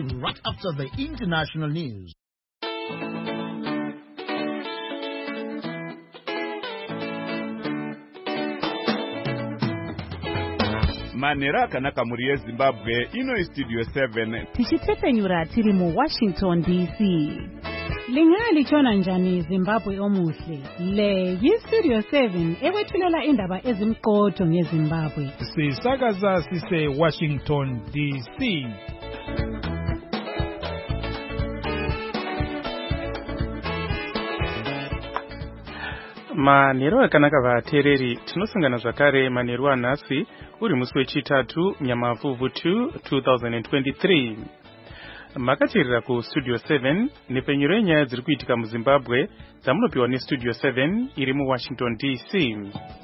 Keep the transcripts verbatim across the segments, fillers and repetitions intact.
right after the international news. Manera kanaka muri Zimbabwe ino studio seven. Tichitepenyura tiri mu Washington D C. Lingali chona njani Zimbabwe omuhle. Le yi studio seven ewethulela indaba ezimqotho ngeZimbabwe. Sisakaza sise Washington D C. Manero akanaka vatereri tinosangana zvakare manero anhasi uri musi wechitatu Nyamavhuvhu two twenty twenty-three. Makateerera ku Studio seven nepenyero yenyaya dziri kuitika muZimbabwe dzamunopiwa neStudio seven iri mu Washington D C.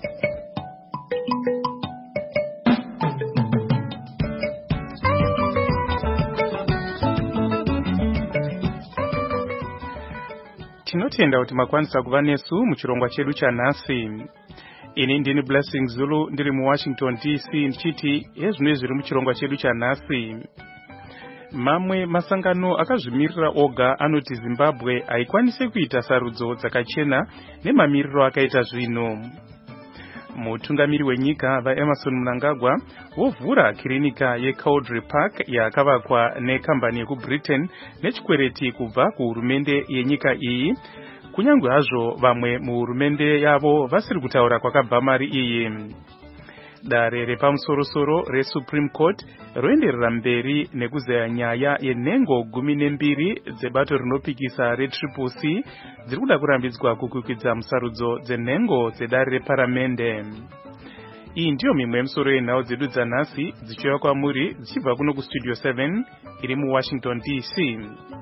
Tinotenda kuti makwanisa kuva nesu muchirongwa chedu chanhasi. Ini ndini Blessing Zulu ndiri mu Washington D C ndichiti hezvino zviri muchirongwa chedu chanhasi. Mamwe masangano akazvimirira oga anoti Zimbabwe haikwanise kuita sarudzo dzakachena nemamiriro akaita zvino. Mutungamiri wenyika vaEmerson Mnangagwa wovhura kirinika yeCowdray Park yakavakwa nekambani yekuBritain nechikwereti kubva kuhurumende yenyika iyi, kunyange hazvo vamwe muhurumende yavo vasiri kutaura kwakabva mari iyi. Dare repamusorosoro reSupreme Court roenderera mberi nekuzeya nyaya yenhengo gumi nembiri dzebato rinopikisa reTriple C dziri kuda kurambidzwa kukwikwidzwa musarudzo dzenhengo dzedare reparamende. Iyi ndiyo mimwe yemisoro yenhau dzedu dzanhasi dzichiuya kwamuri dzichibva kuno kuStudio seven iri mu Washington D C.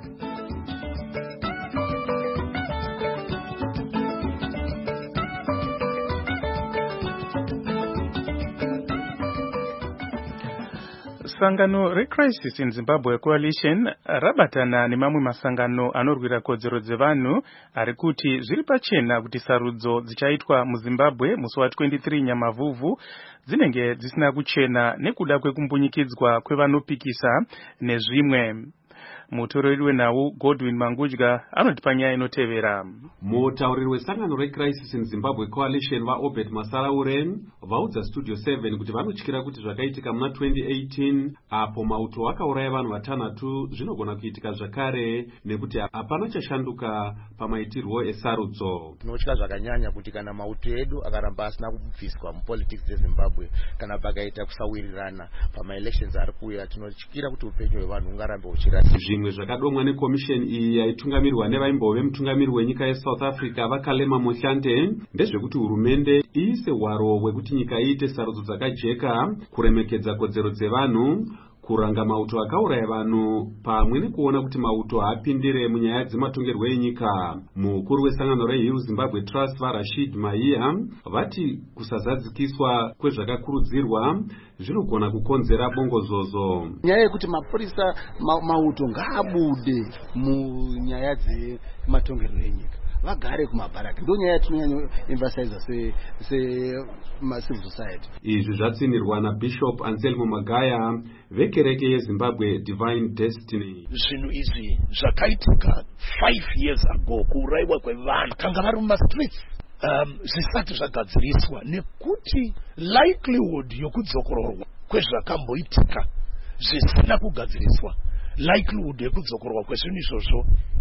Sangano reCrisis in Zimbabwe Coalition rabatana nemamwe masangano anorwira kodzero dzevanhu ari kuti zviri pachena kuti sarudzo dzichaitwa muZimbabwe musi wa twenty-three Nyamavhuvhu dzinenge dzisina kuchena nekuda kwekumbunyikidzwa kwevanopikisa nezvimwe. Mutoreri wenhau Godwin Mangudya anoti panyaya inotevera. Mutauriri wesangano reCrisis in Zimbabwe Coalition vaObert Masaraure vaudza Studio seven kuti vanotyira kuti zvakaitika muna twenty eighteen apo mauto akauraya vanhu vatanhatu zvinogona kuitika zvakare nekuti hapana chashanduka pamaitirwo esarudzo. Tinotya zvakanyanya kuti kana mauto edu akaramba asina kubviswa mupolitics dzeZimbabwe kana pakaita kusawirirana pamaelections ari kuuya, tinotyira kuti upenyu hwevanhu hungarambe huchirasika. Zvimwe zvakadomwa nekomisheni iyi yaitungamirirwa nevaimbove mutungamiri wenyika yeSouth Africa vaKalema Mohlante ndezvekuti hurumende iise hwaro hwekuti nyika iite sarudzo dzakajeka, kuremekedza kodzero dzevanhu, kuranga mauto akauraya vanhu pamwe nekuona kuti mauto haapindire munyaya dzematongerwo enyika. Mukuru wesangano reHill Zimbabwe Trust vaRashid Maiya vati kusazadzikiswa kwezvakakurudzirwa zvinogona kukonzera bongozozo. Nyaya yekuti mapurisa ma, mauto ngaabude munyaya dzematongerwo enyika vagare kumabharaki ndo nyaya yatinonyanya emphasize se se civil society. Izvi zvatsinirwa naBishop Anselmo Magaya vekereke yeZimbabwe Divine Destiny. Zvinhu izvi zvakaitika five years ago, kuuraiwa kwevanhu kanga vari mumastreets um, zvisati zvagadziriswa nekuti likelihood yokudzokororwa kwezvakamboitika zvisina kugadziriswa, likelihood yekudzokororwa kwezvinhu izvozvo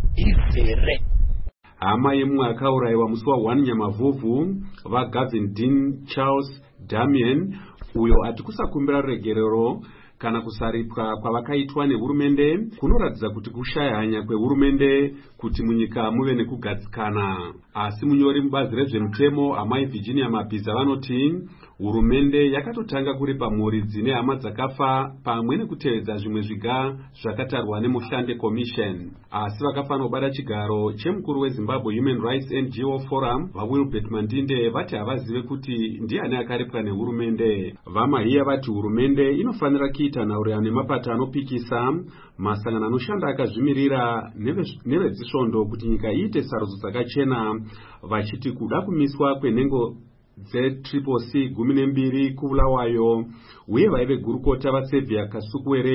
ivhere. Hama yemwe akaurayiwa musi wa one Nyamavhuvhu vaGavin Dean Charles Damien uyo ati kusakumbira regerero kana kusaripwa kwavakaitwa nehurumende kunoratidza kuti kushaya hanya kwehurumende kuti munyika muve nekugadzikana. Asi munyori mubazi rezvemutemo amai Virginia Mabhiza vanoti hurumende yakatotanga kuripa mhuri dzine hama dzakafa pamwe nekutevedza zvimwe zviga zvakatarwa neMohlante Commission. Asi vakafanira kubata chigaro chemukuru weZimbabwe Human Rights N G O Forum vaWilbert Mandinde vati havazive kuti ndiani akaripwa nehurumende. Vamaiya vati hurumende inofanira kuita nhaurirano nemapato anopikisa, masangano anoshanda akazvimirira nevezisvondo kuti nyika iite sarudzo dzakachena, vachiti kuda kumiswa kwenhengo dzeTriple C gumi nembiri kuvulawayo uye vaive gurukota vaSevia Kasukwere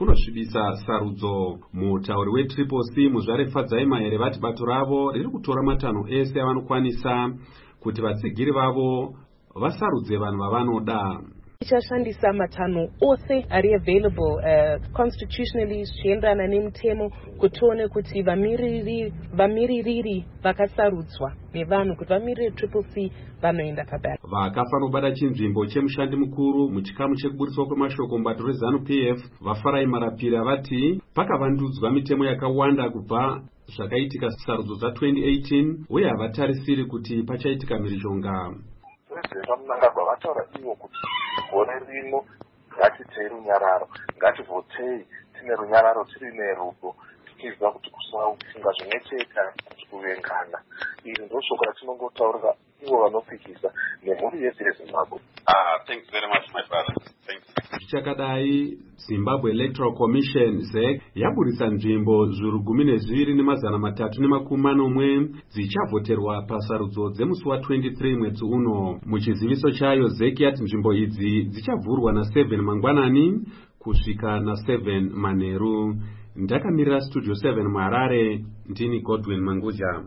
kunosvibisa sarudzo. Mutauri wetriple C Muzvare Fadzaimaheri vati bato ravo riri kutora matanho ese avanokwanisa kuti vatsigiri vavo vasarudze vanhu vavanoda. Tichashandisa matanho ose ari available uh, constitutionally zvichienderana nemutemo kuti tione kuti vamiririri vamiririri vakasarudzwa nevanhu kuti vamirire triple C vanoenda pabasa. Vakafa nobada chinzvimbo chemushandi mukuru muchikamu chekuburiswa kwemashoko mubato reZANU P F vaFarai Marapira vati pakavandudzwa mitemo yakawanda kubva zvakaitika sarudzo dza twenty eighteen uye havatarisiri kuti pachaitika mhirizhonga. Mnangagwa vataura ivo kuti gore rino ngatitei runyararo, ngativhotei tine runyararo tiri nerudo tichiziva kuti kusafunga zvinecheka kuti kuvengana. Iri ndo shoko ratinongotaurira ivo vanopikisa nemhuri yese yeZimbabwe. Ah, thanks very much my brother. Thanks. Zvichakadai, Zimbabwe Electoral Commission Z E C yaburisa nzvimbo zviuru gumi nezviviri nemazana matatu nemakumi manomwe dzichavhoterwa pasarudzo dzemusi wa twenty-three mwedzi uno. Muchiziviso chayo Z E C yati nzvimbo idzi dzichavhurwa na seven mangwanani kusvika na seven manheru. Ndakamirira Studio seven muHarare, ndini Godwin Manguja.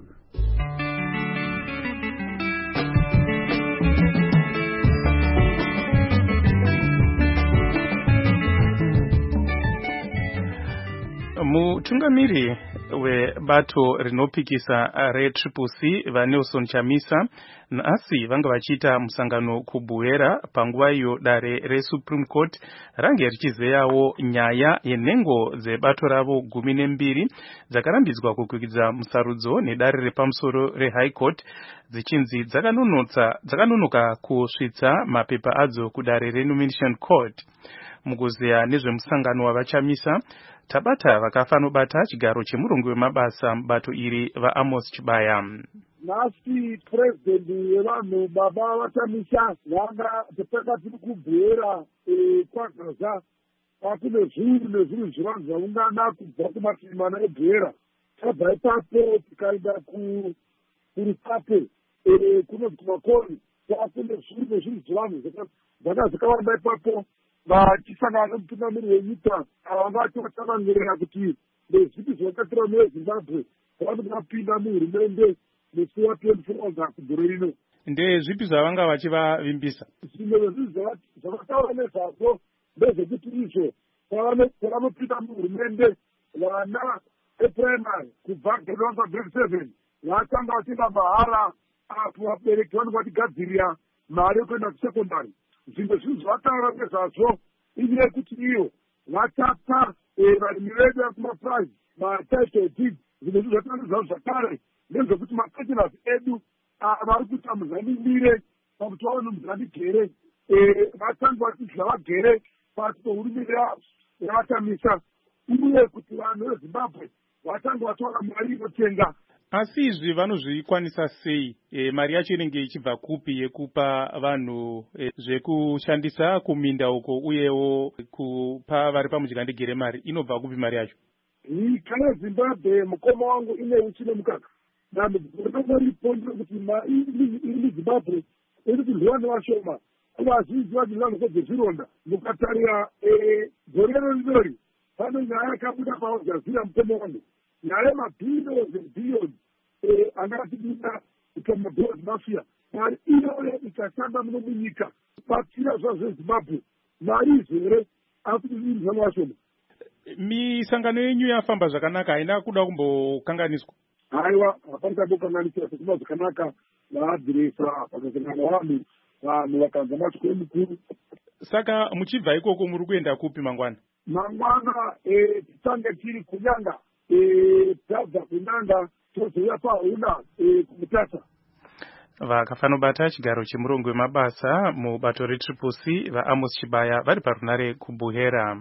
Mutungamiri webato rinopikisa retriple C vaNelson Chamisa nhasi vanga vachita musangano kuBuera panguva iyo dare reSupreme Court range richizeyawo nyaya yenhengo dzebato ravo gumi nembiri dzakarambidzwa kukwikidza musarudzo nedare repamusoro reHigh Court dzichinzi dzakanonotsa dzakanonoka kusvitsa mapepa adzo kudare reNomination Court. Mukuzeya nezvemusangano wavaChamisa tabata vakafa nobata chigaro chemurongo wemabasa mubato iri vaAmos Chibaya. Nhasi president wevanhu baba vaChamisa vanga pakati kuBuera kwaGaza pakune zviuru nezviuru zvevanhu zvaungana kubva kumativi mana eBuera. Tabva ipapo tikaenda kuRupape kunonzi kuMakoni pakune zviuru nezviuru zvevanhu zvanga zvakawanda ipapo vachisangana nemutungamiri wenyika avangati vatsanangirira kuti nezvipi zvakaitira muZimbabwe vanoda kupinda muhurumende musi wa twenty-four August gore rino. Ndezvipi zvavanga vachivavimbisa? Zvimwe zvezvizvo zvavataura nezvazvo ndezvekuti izvo pavanopinda muhurumende vana eprimary kubva grade one to grade seven vatanga vachienda mahara apo vabereki vanenge vatigadzirira mari yekuenda kusekondari. Zvimwe zvinhu zvavataura nezvazvo inyaya yekuti iyo vatapa varimi vedu vakumapurazi matitle deed. Zvimwe zvinhu zvataura nezvazvo zvakare ndezvekuti mapensioners edu vari kuita muzanimire pakuti vaone muzanigere vatange vati zvavagere pasi pehurumende yavaChamisa uye kuti vanhu veZimbabwe vatange vatora mari inotenga. Asi izvi vanozvikwanisa sei? E, mari yacho inenge ichibva kupi yekupa vanhu e, zvekushandisa kuminda uko uyewo kupa vari pamuchigandigere mari inobva kupi mari yacho? Nyika yeZimbabwe mukoma wangu ine uchine mukaka namoripondo kuti iri muZimbabwe iri kuryiwa nevashoma kuvazhinji vachirwa nezvezvironda. Mukatarira gore rinori pane nyaya yakabuda paAljazira mukoma wangu, nyaya yemabhilioni ebhilioni angatibinda kutoma gold mafia. Mari iyoyo ikashanda muno munyika batsira zvazvo zveZimbabwe mari izere asi kuzirirwa nevashoma. Misangano yenyu yafamba zvakanaka, haina kuda kumbokanganiswa? Haiwa, hapana kumbokanganiswa, zvakuma zvakanaka vaadhiresa pakasangana vanhu vanhu vakanza matyo mukuru. Saka muchibva ikoko muri kuenda kupi mangwana? Mangwana tichange tiri kunyanga, tabva kunyanga tozoya paHuna kumutasa. Vakafanobata chigaro chemurongo wemabasa mubato retriple C vaAmos Chibaya vari parunare kuBuera.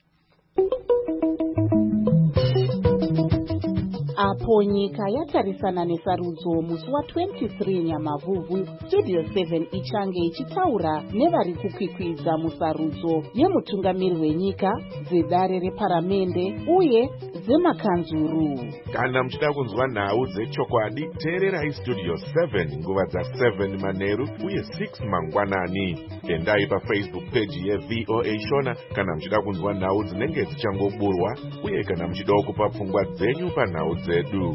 Apo nyika yatarisana nesarudzo musi wa twenty-three Nyamavhuvhu, Studio seven ichange ichitaura nevari kukwikwidza musarudzo yemutungamiri wenyika, dzedare reparamende uye dzemakanzuru. Kana muchida kunzwa nhau dzechokwadi, teererai Studio seven nguva dza7 manheru uye six mangwanani. Endai paFacebook page yeV O A Shona kana muchida kunzwa nhau dzinenge dzichangoburwa uye kana muchida kupa pfungwa dzenyu panhau dzedu.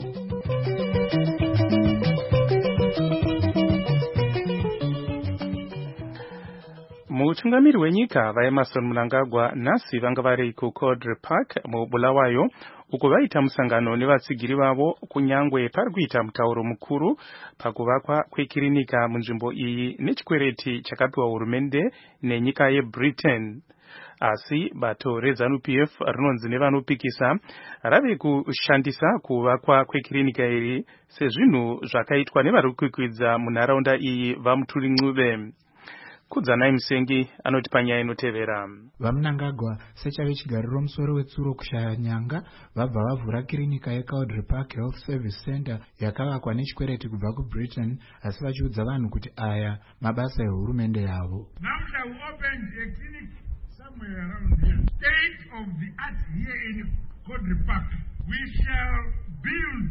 Mutungamiri wenyika vaEmerson Mnangagwa nhasi vanga vari kuCodre Park muBulawayo uko vaita musangano nevatsigiri vavo kunyangwe pari kuita mutauro mukuru pakuvakwa kwekirinika munzvimbo iyi nechikwereti chakapiwa hurumende nenyika yeBritain. Asi bato reZANU-P F rinonzi nevanopikisa rave kushandisa kuvakwa kwekirinika iri sezvinhu zvakaitwa nevari kukwikwidza munharaunda iyi vaMutuli Ncube. Kudzanai Musengi anoti panyaya inotevera. VaMnangagwa sechave chigariro musoro wetsuro kushaya nyanga vabva vavhura kirinika yeCodre Park Health Service Center yakavakwa nechikwereti kubva kuBritain, asi vachiudza vanhu kuti aya mabasa ehurumende yavo. Now we opened a clinic somewhere around here. State of the art here in Codre Park. We shall build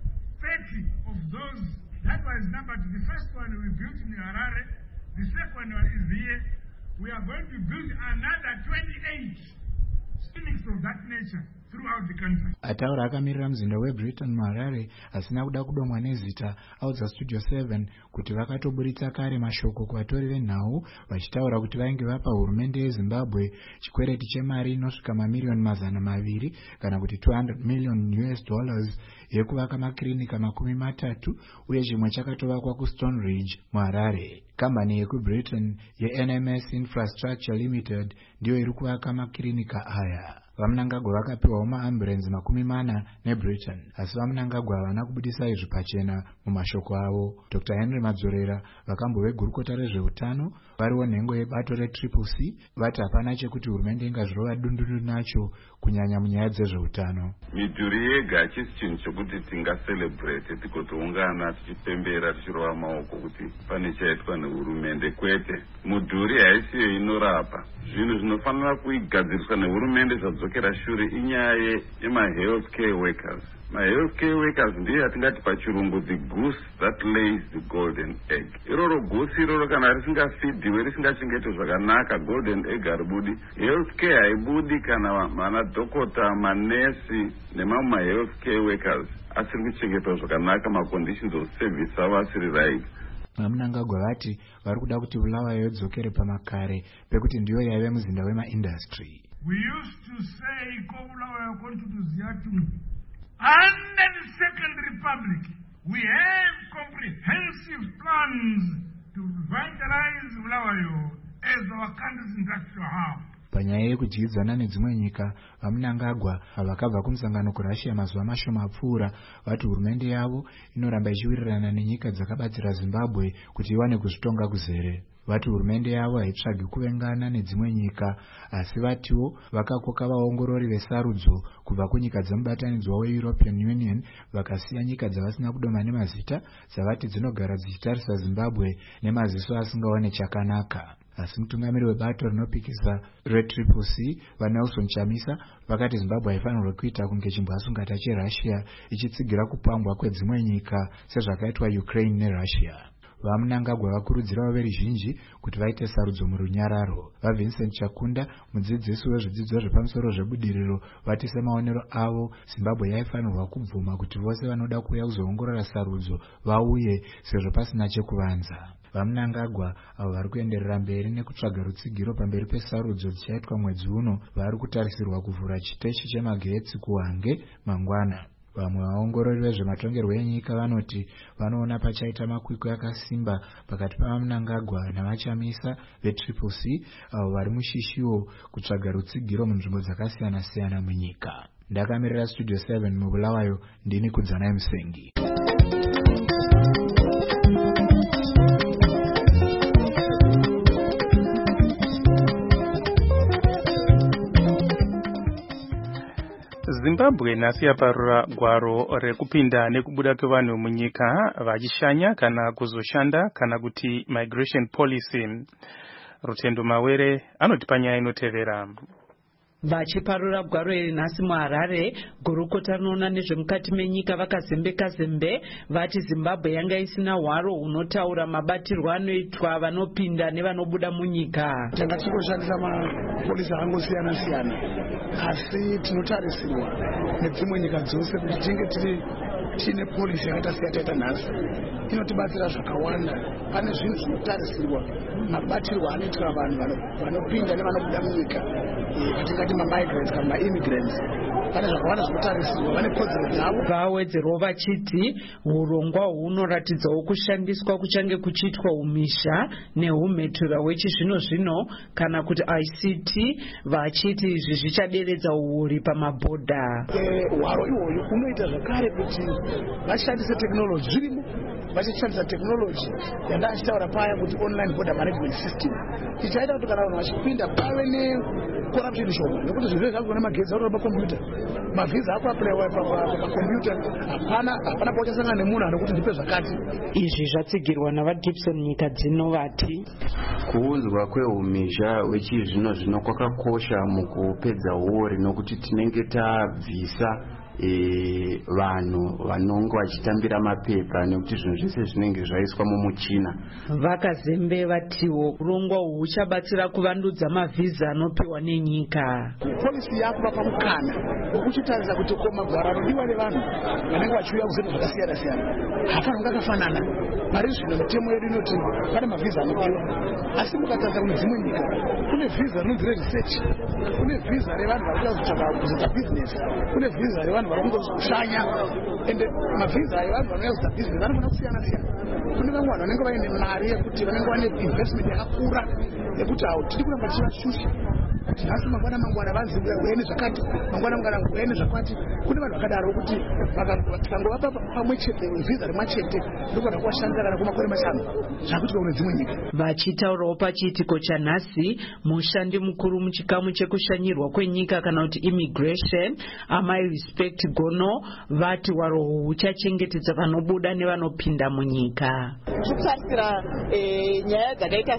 thirty of those. That was numbered. The first one we built in Harare. The second one is here. We are going to build another twenty-eight clinics of that nature throughout the country. Ataura akamirira muzinda weBritain muHarare asina kuda kudomwa nezita audza Studio seven kuti vakatoburitsa kare mashoko kuvatori venhau vachitaura kuti vainge vapa hurumende yeZimbabwe chikwereti chemari inosvika mamiliyoni mazana maviri kana kuti two hundred million U S dollars yekuvaka makirinika makumi matatu uye chimwe chakatovakwa kuStone Ridge muHarare. Kambani yekuBritain yeN M S Infrastructure Limited ndiyo iri kuvaka makirinika aya. VaMnangagwa vakapiwawo maamburenzi makumi mana neBritain, asi VaMnangagwa havana kubudisa izvi pachena mumashoko avo. Doctor Henry Madzorera, vakambo vegurukota rezveutano, variwo nhengo yebato reTriple C, vati hapana chekuti hurumende ingazvirova dundundu nacho kunyanya munyaya dzezveutano. Midhuri yega hachisi chinhu chokuti tingaselebrate tigotoungana tichipembera tichirova maoko kuti pane chaitwa nehurumende, kwete. Mudhuri haisiyo inorapa. Zvinhu zvinofanira kuigadziriswa nehurumende zvadzokera shure inyaya yemahealth care workers. MaHealth care workers ndiye yatingati pachirungu the goose that lays the golden egg. Iroro goose iroro kana risingafidhiwe risingachengetwe zvakanaka, golden egg haribudi. Health care haibudi kana manadhokota, manesi nemamwe mahealth care workers asiri kuchengetwa zvakanaka, maconditions of service avo asiri right. VaMnangagwa vati vari kuda kuti Bulawayo idzokere pamakare pekuti ndiyo yaive muzinda wemaindustry. We used to say ko Bulawayo kontutuziya tumbi. Under the Second Republic, we have comprehensive plans to revitalize Bulawayo as our country's industrial hub. Panyaya yekudyidzana nedzimwe nyika, VaMnangagwa vakabva kumusangano kuRussia mazuva mashoma apfuura vati hurumende yavo inoramba ichiwirirana nenyika dzakabatsira Zimbabwe kuti iwane kuzvitonga kuzere. Vati hurumende yavo haitsvagi kuvengana nedzimwe nyika, asi vatiwo vakakoka vaongorori vesarudzo kubva kunyika dzemubatanidzwa weEuropean Union vakasiya nyika dzavasina kudoma nemazita dzavati dzinogara dzichitarisa Zimbabwe nemaziso asingaone chakanaka. Asi mutungamiri webato rinopikisa reTriple C vaNelson Chamisa vakati Zimbabwe haifanirwe kuita kunge chimbwasungata cheRussia ichitsigira kupambwa kwedzimwe nyika sezvakaitwa Ukraine neRussia. VaMnangagwa vakurudzirawo veruzhinji kuti vaite sarudzo murunyararo. VaVincent Chakunda, mudzidzisi wezvidzidzo zvepamusoro zvebudiriro, vati semaonero avo Zimbabwe yaifanirwa kubvuma kuti vose vanoda kuuya kuzoongorora sarudzo vauye sezvo pasina chekuvanza. VaMnangagwa avo vari kuenderera mberi nekutsvaga rutsigiro pamberi pesarudzo dzichaitwa mwedzi uno vari kutarisirwa kuvhura chiteshi chemagetsi kuHwange mangwana. Vamwe vaongorori vezvematongerwo enyika vanoti vanoona pachaita makwikwi akasimba pakati paVaMnangagwa navaChamisa veTriple C avo vari mushishiwo kutsvaga rutsigiro munzvimbo dzakasiyana siyana munyika. Ndakamirira Studio seven muBulawayo, ndini Kudzanai Musengi. Zimbabwe nhasi yaparura gwaro rekupinda nekubuda kwevanhu munyika vachishanya kana kuzoshanda kana kuti migration policy. Rutendo Mawere anoti panyaya inotevera. Vachiparura gwaro iri nhasi muHarare, gurukota rinoona nezvemukati menyika vakazembeka zembe vati Zimbabwe yanga isina hwaro hunotaura mabatirwo anoitwa vanopinda nevanobuda munyika. Tanga tichoshandisa mapolisi angosiyana siyana, asi tinotarisirwa nedzimwe nyika dzose kuti tinge tiri tine polisi yakaita seyataita nhasi. Inotibatsira zvakawanda. Pane zvinhu zvinotarisirwa mabatirwo anoitwa vanhu vanopinda nevanobuda munyika, vatingati mamigrants kana maimmigrants. Pane zvakawanda zvinotarisirwa, vane kodzero dzavo. Vawedzerwo vachiti urongwa hunoratidzawo kushandiswa kuchange kuchiitwa umisha nehumhetura hwechizvino zvino kana kuti I C T, vachiti izvi zvichaderedza uori pamabhodha. Hwaro ihwoyo unoita zvakare kuti vashandise technology. Zvirimo vachishandisa technology yandachitaura paya kuti online border management system ichaita kuti kana vanhu vachipinda pave necorruption shoma, nekuti zvinhu zvakagona magetsi autora pakombiyuta, mavhiza ako apulaiwa pakombiyuta, hapana hapana pauchasangana nemunhu anokuti ndipe zvakati. Izvi zvatsigirwa navaGibson nyika dzino vati kuunzwa kwehumisha wechizvino zvino kwakakosha mukupedza uori, nokuti tinenge tabvisa E, vanhu vanonge vachitambira mapepa nekuti zvinhu zvese zvinenge zvaiswa mumuchina. Vakazembe vatiwo urongwa uhu huchabatsira kuvandudza mavhiza anopiwa nenyika. Polisi yakuvapa mukana wokuchitarisa kuti koma gwara rinodiwa nevanhu vanenge vachiuya kuzvinhu zvakasiyana siyana hapana kungafanana. Pari zvino mitemo yedu inoti pane mavhiza anopiwa, asi mukatarisa kune dzimwe nyika kune vhiza rinonzi research, kune vhiza revanhu varikuda kutsvaka kuzoita business, kune vhiza revanhu vakungoshanya, ende mavhiza evanhu vanouya kuita business vanofana kusiyana siyana. Kune vamwe vanhu vanenge vaine mari yekuti vanenge vane investment yakakura yekuti hawo tiri kuramba tichivashusha kuti nhasi mangwana mangwana vanzi uyeni zvakati, mangwana mangwana uyeni zvakati. Kune vanhu vakadaro kuti tikangovapa pamwe chete vhiza rimwe chete ndokwana kuwashandira kana kumakore mashanu zvakuti vaune dzimwe nyika. Vachitaurawo pachiitiko chanhasi, mushandi mukuru muchikamu chekushanyirwa kwenyika kana kuti immigration, Amai Respect Gono, vati hwaro huchachengetedza vanobuda nevanopinda munyika. Tikutarisira nyaya dzakaita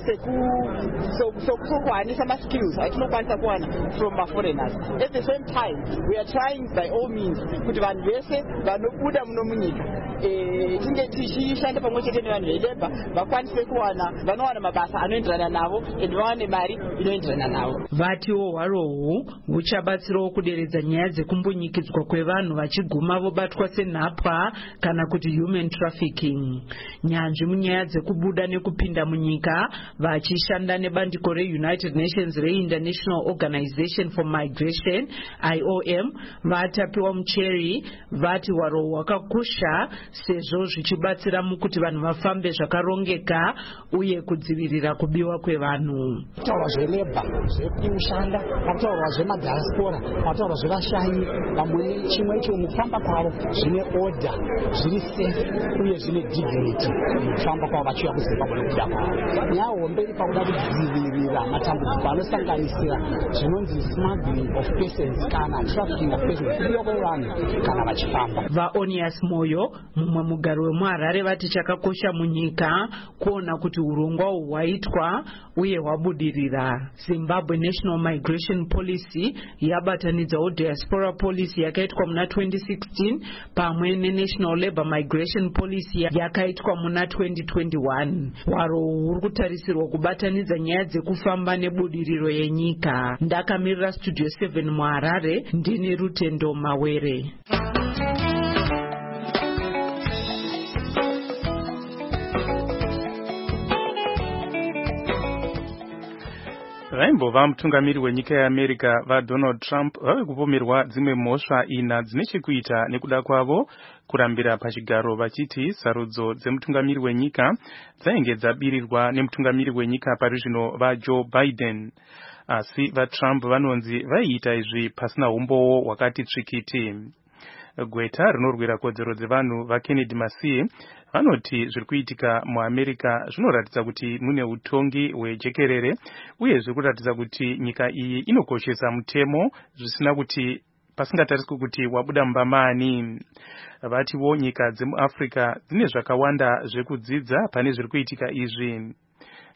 sekuwanisa maskills atinokwanisa kuwana from maforeigners. At the same time we are trying by all means kuti vanhu vese vanobuda muno munyika tinge tichishanda pamwe chete nevanhu veleba vakwanise kuwana vanowana mabasa anoenderana navo ende vawane mari inoenderana navo. Vatiwo hwaro uhu huchabatsirawo kuderedza nyaya dzekumbunyikidzwa kwevanhu vachiguma vobatwa senhapwa kana kuti human trafficking. Nyanzvi munyaya dzekubuda nekupinda munyika vachishanda nebandiko reUnited Nations reInternational Organization for Migration I O M vatapiwa mucheri vati hwaro hwakakosha sezvo zvichibatsira mukuti vanhu vafambe zvakarongeka uye kudzivirira kubiwa kwevanhu. Kutaura zveleba zvekushanda, kutaura zvemadiaspora, kutaura zvevashayi, vamwe chimwe icho mufamba kwavo zvine order, zviri safe uye zvine dignity mufamba kwavo vachiuya kuZimbabwe nekubuda kwavo. Nyaya hombe pakuda kudzivirira matambudziko anosanganisira zvinonzi smuggling of persons kana trafficking of persons, kubiwa kwevanhu kana vachifamba. VaOnias Moyo, mumwe mugaro wemuHarare, vati chakakosha munyika kuona kuti urongwa uhu hwaitwa uye hwabudirira. Zimbabwe National Migration Policy yabatanidzawo Diaspora Policy yakaitwa muna twenty sixteen pamwe neNational Labour Migration Policy yakaitwa muna twenty twenty-one. Hwaro huri kutarisirwa kubatanidza nyaya dzekufamba nebudiriro yenyika. Ndakamirira Studio seven muHarare, ndini Rutendo Mawere. Vaimbova mutungamiri wenyika yeAmerica vaDonald Trump vave kupomerwa dzimwe mhosva ina dzine chekuita nekuda kwavo kurambira pachigaro, vachiti sarudzo dzemutungamiri wenyika dzainge dzabirirwa nemutungamiri wenyika pari zvino vaJoe Biden. Asi vaTrump vanonzi vaiita izvi pasina umbowo hwakati tsvikiti. Gweta rinorwira kodzero dzevanhu vaKennedy Masie vanoti zviri kuitika muAmerica zvinoratidza kuti mune utongi hwejekerere uye zviri kuratidza kuti nyika iyi inokoshesa mutemo zvisina kuti pasingatariswi kuti wabuda mbamani. Vatiwo nyika dzemuAfrica dzine zvakawanda zvekudzidza pane zviri kuitika izvi.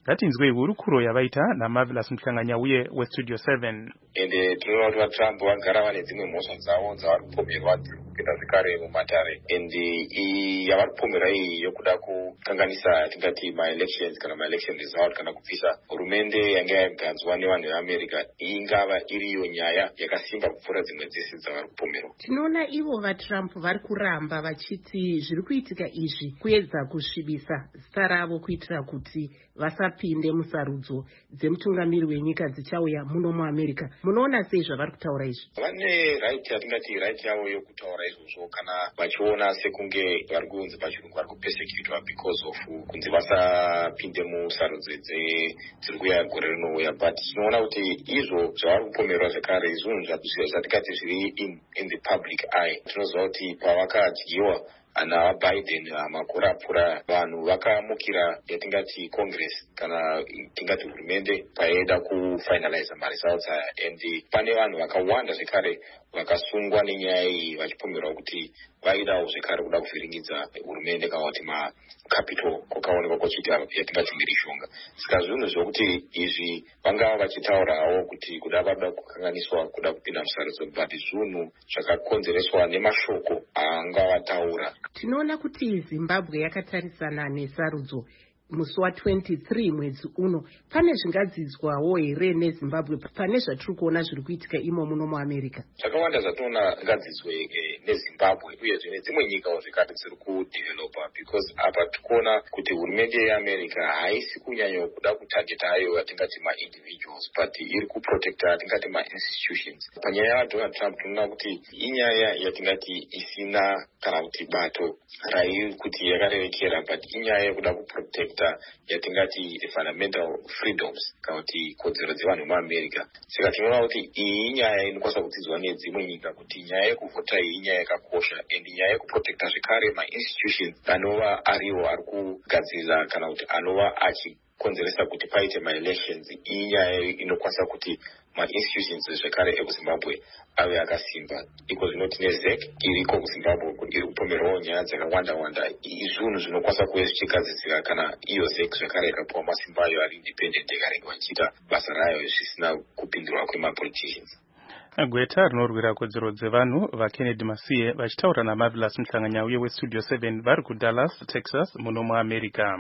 ngatinzwe hurukuro yavaita naMarvelous Mhlanganyauye westudio seven. Ende tinoona kuti vaTrump vagara vane dzimwe mhosva dzavo dzavari kupomerwa kupinda zvekare mumatare. Ende iyi yavari kupomera iyi yokuda kukanganisa tingati ma-elections kana ma-election result kana kubvisa hurumende yanga yagadzwa nevanhu veAmerica ingava iriyo nyaya yakasimba kupfuura dzimwe dzese dzavari kupomerwa. Tinoona ivo vaTrump vari kuramba vachiti zviri kuitika izvi kuedza kusvibisa zita ravo kuitira kuti vasapinde musarudzo dzemutungamiri wenyika dzichauya muno muAmerica. Munoona sei zvavari kutaura izvi? Vane right yatingati right yavo yokutaura izvozvo kana vachiona sekunge vari kunzi pachirungu vari kupersecutwa because of kunzi vasapinde musarudzo dziri kuuya gore rinouya, but tinoona kuti izvo zvavari kupomerwa zvekare izvunhu zvatingati zviri in, in the public eye. Tinoziva kuti pavakadyiwa ana Biden amakore apfuura vanhu vakamukira yatingati Congress kana tingati hurumende paida kufinalize maresults aya, and pane vanhu vakawanda zvekare vakasungwa nenyaya iyi vachipomerwa kuti vaidawo zvekare kuda kuvhiringidza hurumende kana kuti macapital kwakaonekwa kuchiita yatingati mhirishonga. Saka zvinhu zvokuti izvi vangava vachitaurawo kuti kuda vada kukanganiswa kuda kupinda musarudzo, but zvinhu zvakakonzereswa nemashoko angavataura. Tinoona kuti Zimbabwe yakatarisana nesarudzo musi wa-twenty-three mwedzi uno. Pane zvingadzidzwawo here neZimbabwe pane zvatiri kuona zviri kuitika imo muno muAmerica? Zvakawanda zvatinoona ngadzidzwe neZimbabwe uyezve nedzimwe nyikawo zvekare dziri kudevelopa, because apa tikuona kuti hurumende yeAmerica haisi kunyanya kuda kutageta hayo yatingati ma-individuals, but iri kuprotecta yatingati ma-institutions. Panyaya yaDonald Trump tinoona kuti inyaya yatingati isina kana kuti bato rai kuti yakarerekera, but inyaya yekuda kuprotect yatingati fundamental freedoms kana kuti kodzero dzevanhu muAmerica. Saka tinoona kuti iyi nyaya inokwanisa kudzidzwa nedzimwe nyika kuti nyaya yekuvhota iyi nyaya yakakosha, and nyaya yekuprotecta zvekare ma-institutions anova ariwo ari kugadzirira kana kuti anova achikonzeresa kuti paite ma-elections. Iyi nyaya inokwanisa kuti ma-institutions zvekare ekuZimbabwe ave akasimba. Iko zvinoti neZEC iriko kuZimbabwe iri kupomerwawo nyaya dzakawanda-wanda. Izvunhu zvinokwanisa kuve zvichigadzirira kana iyo ZEC zvekare ikapuwa masimba ayo ari independent ikarega vachiita basa rayo zvisina kupindurwa kwemapoliticians. Gweta rinorwira kodzero dzevanhu vaKennedy Masiye vachitaura naMarvelous Mhlanganyauye westudio seven vari kuDallas, Texas muno muAmerica.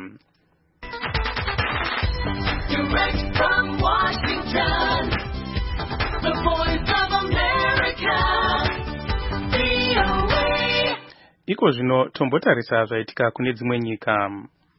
Direct from Washington, the voice of America, V O A. Iko zvino tombotarisa zvaitika kune dzimwe nyika.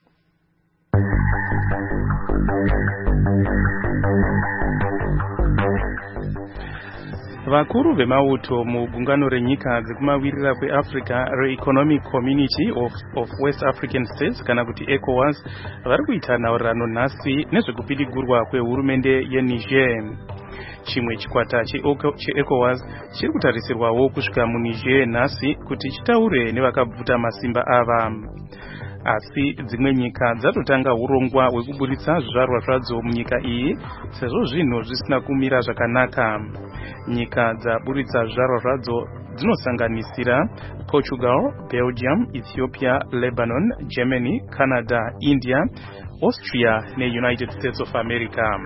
Vakuru vemauto mugungano renyika dzekumavirira kweAfrica reEconomic Community of, of West African States kana kuti ECOWAS vari kuita nhaurirano nhasi nezvekupidigurwa kwehurumende yeNiger. Chimwe chikwata cheECOWAS chiri kutarisirwawo kusvika muNiger nhasi kuti chitaure nevakabvuta masimba ava. Asi dzimwe nyika dzatotanga urongwa hwekuburitsa zvizvarwa zvadzo munyika iyi sezvo zvinhu zvisina kumira zvakanaka. Nyika dzaburitsa zvizvarwa zvadzo dzinosanganisira Portugal, Belgium, Ethiopia, Lebanon, Germany, Canada, India, Austria neUnited States of America.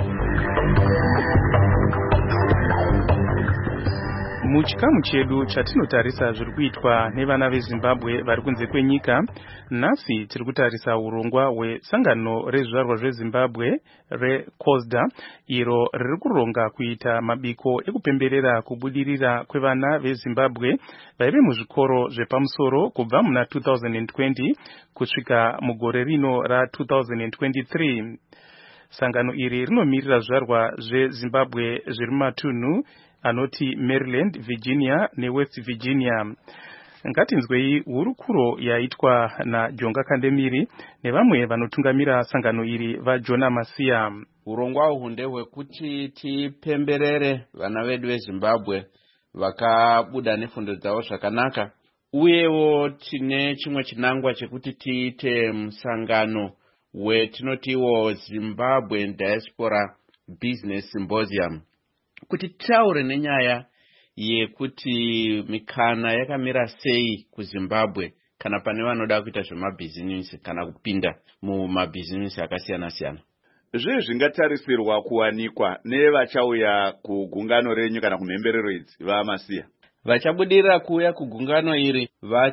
Muchikamu chedu chatinotarisa zviri kuitwa nevana veZimbabwe vari kunze kwenyika, nhasi tiri kutarisa urongwa hwesangano rezvizvarwa zveZimbabwe reCOSDA iro riri kuronga kuita mabiko ekupemberera kubudirira kwevana veZimbabwe vaive muzvikoro zvepamusoro kubva muna two thousand twenty kusvika mugore rino ra two thousand twenty-three. Sangano iri rinomirira zvizvarwa zveZimbabwe zviri mumatunhu anoti Maryland, Virginia neWest Virginia. Ngatinzwei hurukuro yaitwa naJonga Kandemiri nevamwe vanotungamira sangano iri vaJona Masiya. Urongwa uhu ndehwekuti tipemberere vana vedu veZimbabwe vakabuda nefundo dzavo zvakanaka, uyewo tine chimwe chinangwa chekuti tiite musangano wetinotiwo Zimbabwe Diaspora Business Symposium, kuti taure nenyaya yekuti mikana yakamira sei kuZimbabwe kana pane vanoda kuita zvemabhizinisi kana kupinda mumabhizinisi akasiyana siyana. zvezvingatarisirwa kuwanikwa nevachauya kugungano renyu kana kumhemberero idzi vaMasiya? Vachabudirira kuuya kugungano iri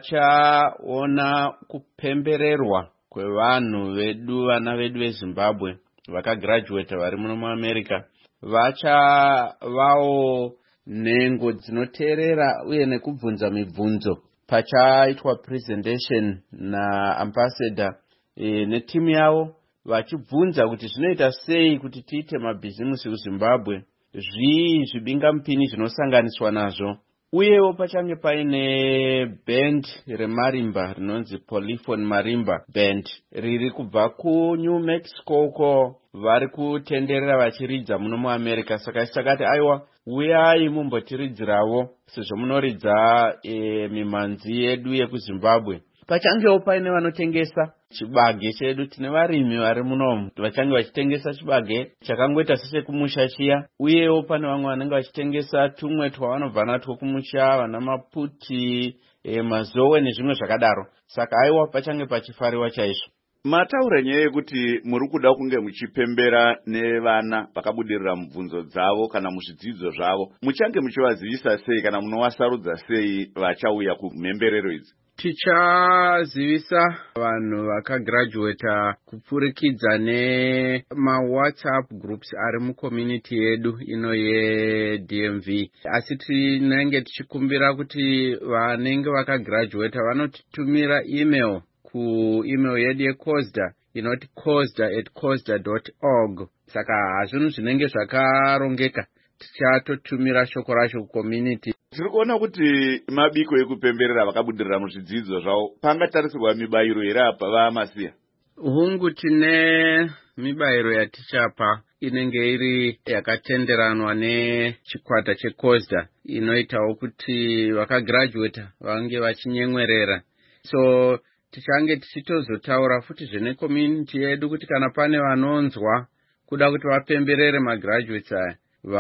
vachaona kupembererwa kwevanhu vedu, vana vedu veZimbabwe vakagraduata vari muno muAmerica. Vachavawo nhengo dzinoteerera uye nekubvunza mibvunzo pachaitwa presentation naambassador e, netimu yavo, vachibvunza kuti zvinoita sei kuti tiite mabhizimusi kuZimbabwe, zvii zvibingamupini zvinosanganiswa nazvo. Uyewo pachange paine band remarimba rinonzi Polyphony Marimba Band riri kubva kuNew Mexico uko vari kutenderera vachiridza muno muAmerica. Saka takati aiwa, uyai mumbotiridzirawo sezvo munoridza e, mimhanzi yedu yekuZimbabwe. Pachangewo paine vanotengesa chibage chedu, tine varimi vari munomu vachange vachitengesa chibage chakangoita sechekumusha chiya. Uyewo pane vamwe vanenge vachitengesa tumwe twavanobva natwo kumusha, vana maputi, e, mazowe nezvimwe zvakadaro. Saka aiwa, pachange pachifariwa chaizvo. Mataura nyaya yekuti muri kuda kunge muchipembera nevana vakabudirira mubvunzo dzavo kana muzvidzidzo zvavo, muchange muchivazivisa sei kana munovasarudza sei vachauya kumhemberero idzi? Tichazivisa vanhu vakagraduata kupfurikidza nemawhatsapp groups ari mucommunity yedu ino yeD M V, asi tinenge tichikumbira kuti vanenge vakagraduata vanotitumira email kuemail yedu yeCOSDA inoti cosda at cosda dot org. Saka hazvinhu zvinenge zvakarongeka, tichatotumira shoko racho kucommunity. Tiri kuona kuti mabiko ekupemberera vakabudirira muzvidzidzo zvavo, pangatarisirwa mibayiro here apa vaMasiya? Hungu tine mibayiro yatichapa inenge iri yakatenderanwa nechikwata cheCOSDA inoitawo kuti vakagraduata vange vachinyemwerera. So tichange tichitozotaura futi zvene community yedu kuti kana pane vanonzwa kuda kuti vapemberere magraduates aya,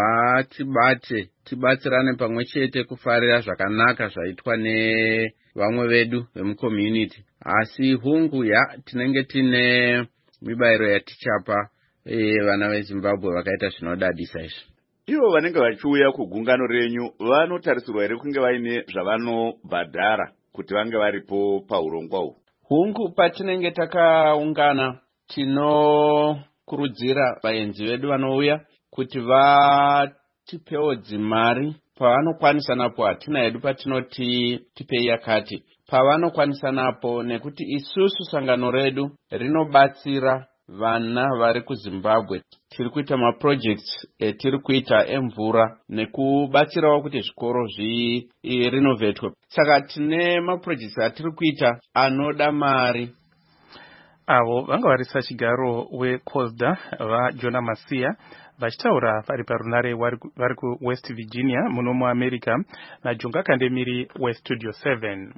vatibate tibatsirane pamwe chete kufarira zvakanaka zvaitwa nevamwe vedu vemucommunity. Asi hungu ya tinenge tine mibayiro yatichapa e, vana veZimbabwe vakaita zvinodadisa izvi. Ivo vanenge vachiuya kugungano renyu vanotarisirwa here kunge vaine zvavanobhadhara kuti vange varipo paurongwa uhu? Hungu patinenge takaungana tinokurudzira vaenzi vedu vanouya kuti vatipewo dzimari pavanokwanisa napo. Hatina hedu patinoti tipei yakati, pavanokwanisa napo, nekuti isusu sangano redu rinobatsira vana vari kuZimbabwe. Tiri kuita maprojects etiri kuita emvura nekubatsirawo kuti zvikoro zvirinovetwe. Saka tine maprojects atiri kuita anoda mari. Avo vanga vari sachigaro weCOSDA vaJona Masiya vachitaura vari parunare vari kuWest Virginia muno muAmerica naJonga Kandemiri weStudio seven.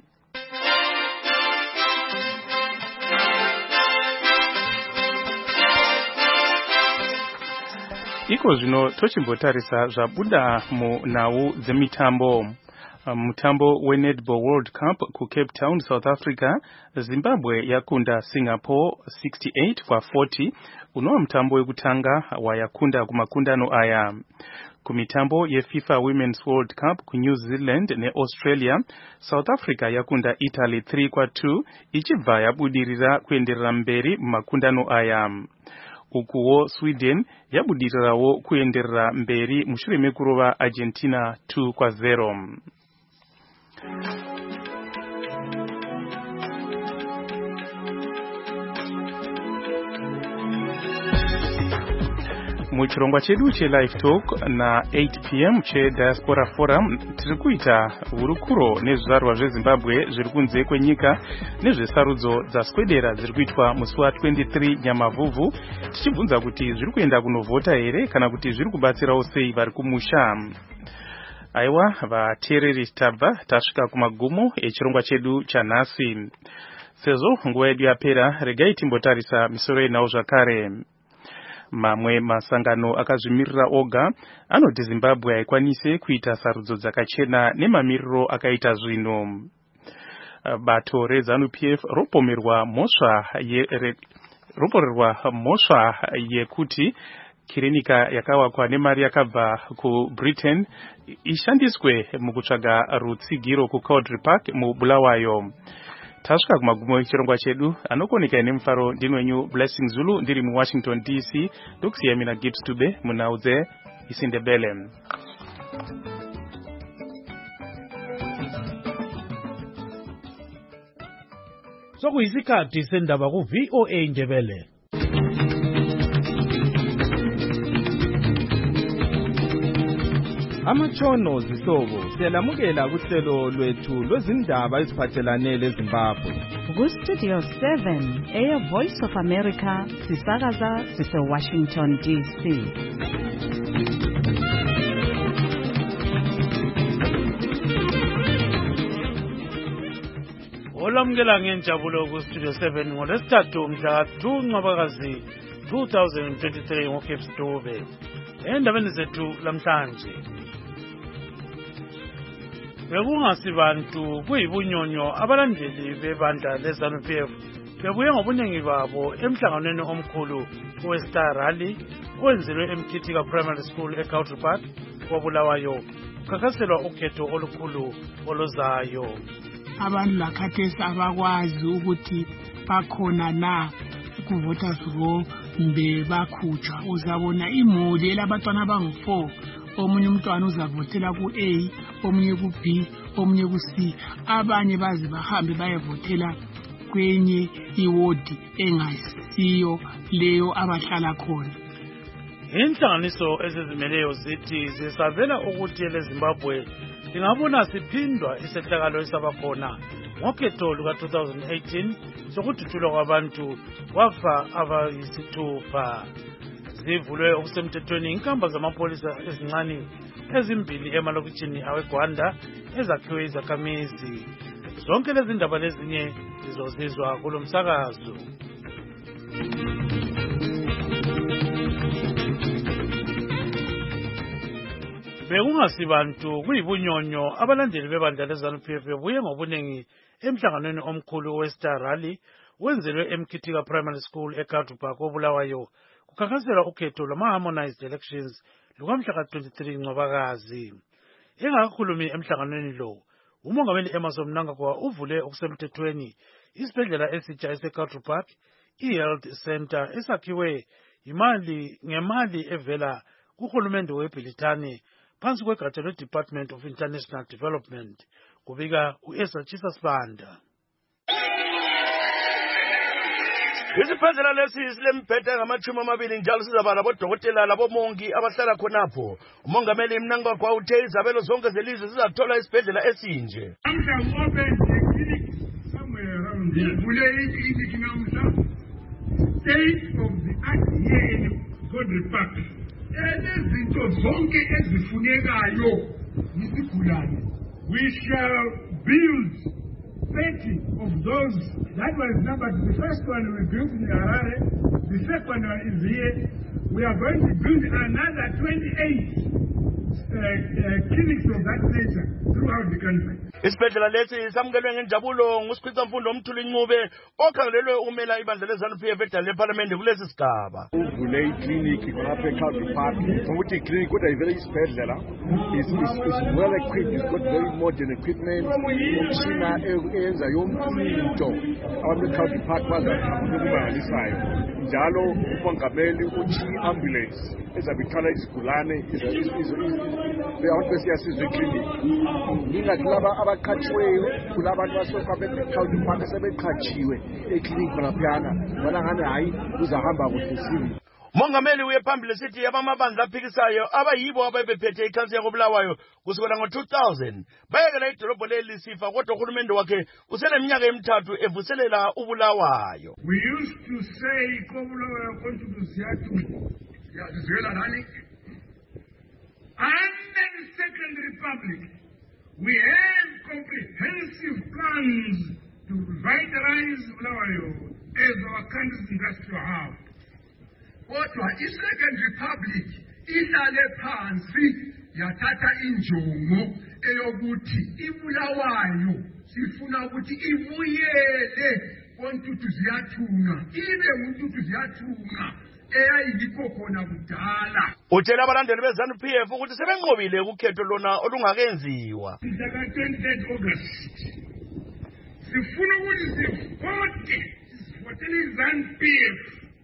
Iko zvino tochimbotarisa zvabuda munhau dzemitambo. Mutambo weNetball World Cup kuCape Town, South Africa, Zimbabwe yakunda Singapore sixty-eight kwa forty, unova mutambo wekutanga wayakunda kumakundano aya. Kumitambo yeFIFA Women's World Cup kuNew Zealand neAustralia, South Africa yakunda Italy three kwa two, ichibva yabudirira kuenderera mberi mumakundano aya. Ukuwo Sweden yabudirirawo kuenderera mberi mushure mekurova Argentina two kwa zero. Muchirongwa chedu cheLive Talk na eight p m cheDiaspora Forum tiri kuita hurukuro nezvizvarwa zveZimbabwe zviri kunze kwenyika nezvesarudzo dzaswedera dziri kuitwa musi wa-twenty-three Nyamavhuvhu, tichibvunza kuti zviri kuenda kunovhota here kana kuti zviri kubatsirawo sei vari kumusha. Aiwa vateereri, tabva tasvika kumagumo echirongwa chedu chanhasi. Sezvo nguva yedu yapera, regai timbotarisa misoro yenhau zvakare. Mamwe masangano akazvimirira oga anoti Zimbabwe haikwanise kuita sarudzo dzakachena nemamiriro akaita zvino. Bato reZANU P F ropomerwa mhosva ruporirwa mhosva yekuti kirinika yakawakwa nemari yakabva kuBritain ishandiswe mukutsvaga rutsigiro kuCowdry Park muBulawayo. Tasvika kumagumo echirongwa chedu, anokoneka nemufaro ndinwenyu Blessing Zulu ndiri muWashington D C, ndokusiya mina Gibbs Tube munhau dzeIsiNdebele. Sokuyisikhathi sendaba ku-V O A Ndebele. Amatshono zihlobo siyalamukela kuhlelo lwethu lwezindaba eziphathelane leZimbabwe. Ku-Studio seven, Air Voice of America, sisakaza sise-Washington D C. Olamukela ngenjabulo ku-Studio seven ngolesithathu mhla two Ncwabakazi two thousand twenty-three ngoKeps Dube. Endabeni zethu lamhlanje, bekungasibantu kuyibunyonyo abalandeli bebandla leZANU P F bebuye ngobuningi babo emhlanganweni omkhulu we-Star Rally owenzelwe eMkhitika Primary School eCowdry Park koBulawayo, kukhankaselwa ukhetho olukhulu oluzayo. Abantu lakhathesi abakwazi ukuthi bakhona na ku-voters roll mbe bakhutshwa. Uzabona imuli elabantwana abangu-four, omunye umntwana uzavotela ku-A, omunye ku-B, omunye ku-C, abanye baze bahambe bayevotela kwenye iwodi engasiyo leyo abahlala khona. Inhlanganiso ezizimeleyo zithi zisavela ukuthi eleZimbabwe lingabona siphindwa isehlakalo esabakhona ngokhetho luka-two thousand eighteen sokudutyulwa kwabantu kwafa abayisithupha. Zivulwe okusemthethweni inkamba zamapolisa ezincane ezimbili emalokitshini aweGwanda ezakhiwe izakhamizi. Zonke lezi ndaba lezinye zizozizwa kulo msakazo. Bekungasibantu kuyibunyonyo abalandeli bebandla leZANU P F bebuye ngobuningi emhlanganweni omkhulu we-Star Rally wenzelwe eMkhitika Primary School eCowdry Park koBulawayo, kukhankaselwa ukhetho lwama-harmonized elections lukamhla twenty-three Ncwabakazi. Engakakhulumi emhlanganweni lo, umongameli Emmerson Mnangagwa uvule okusemthethweni isibhedlela esitsha eseCowdry Park, i-Health Center esakhiwe imali ngemali evela kuhulumende weBrithani phansi kwegatsha lwe-Department of International Development, kubika u-Ezra Chisasibanda. Isibhedlela lesi silembheda engamachumi amabili njalo sizaba labodokotela labomongi abahlala khonapho. Umongameli Mnangagwa uthe izabelo zonke zelizwe zizathola isibhedlela esinje. State of the art here in Cowdry Park. Enezinto zonke ezifunekayo yisigulane. We shall build thirty of those. That was numbered. The first one we built in Harare. The second one is here. We are going to build another twenty-eight uh, uh, clinics of that nature throughout the country. Isibhedlela lesi samukelwe ngenjabulo nguSikhwitsamfundo Umthuli Ncube okhangelelwe umela ibandla leZANU P F edale leParliament kulesi sigaba. Uvule ikliniki lapha eCowdry Park. Ukuthi ikliniki kodwa ivele isibhedlela is is well equipped, it's got very modern equipment. Umshina eyenza yonke into abantu eCowdry Park bazathanda ukumangalisayo. Njalo umongameli uthi ambulance ezabithwala isigulane abantu besiyasizwe ekliniki. Ningakulaba abaqhatshiweyo kulabantu basoka beCowdry Park sebeqhatshiwe ekliniki laphana bona ngane hayi uzahamba kuhle sini. Mongameli uyephambili sithi abamabandla aphikisayo abayibo ababephethe ikhansi yakoBulawayo kusukela ngo two thousand bayekela idolobho leli sifa kodwa uhulumende wakhe useleminyaka emithathu evuselela uBulawayo. We used to say koBulawayo contributes yathu yazwela nani under the Second Republic we have comprehensive plans to revitalize Bulawayo as our country's industrial hub. Kodwa i-Second Republic ihlale phansi yathatha injongo eyokuthi iBulawayo sifuna ukuthi ibuyele ontuthu ziyathunga ibe untuthu ziyathunga eyayikho khona kudala. Utshela abalandeli be-ZANU P F ukuthi sebenqobile kukhetho lona olungakenziwa. Mhlaka twenty-third August sifuna ukuthi sivote sivotele i-ZANU P F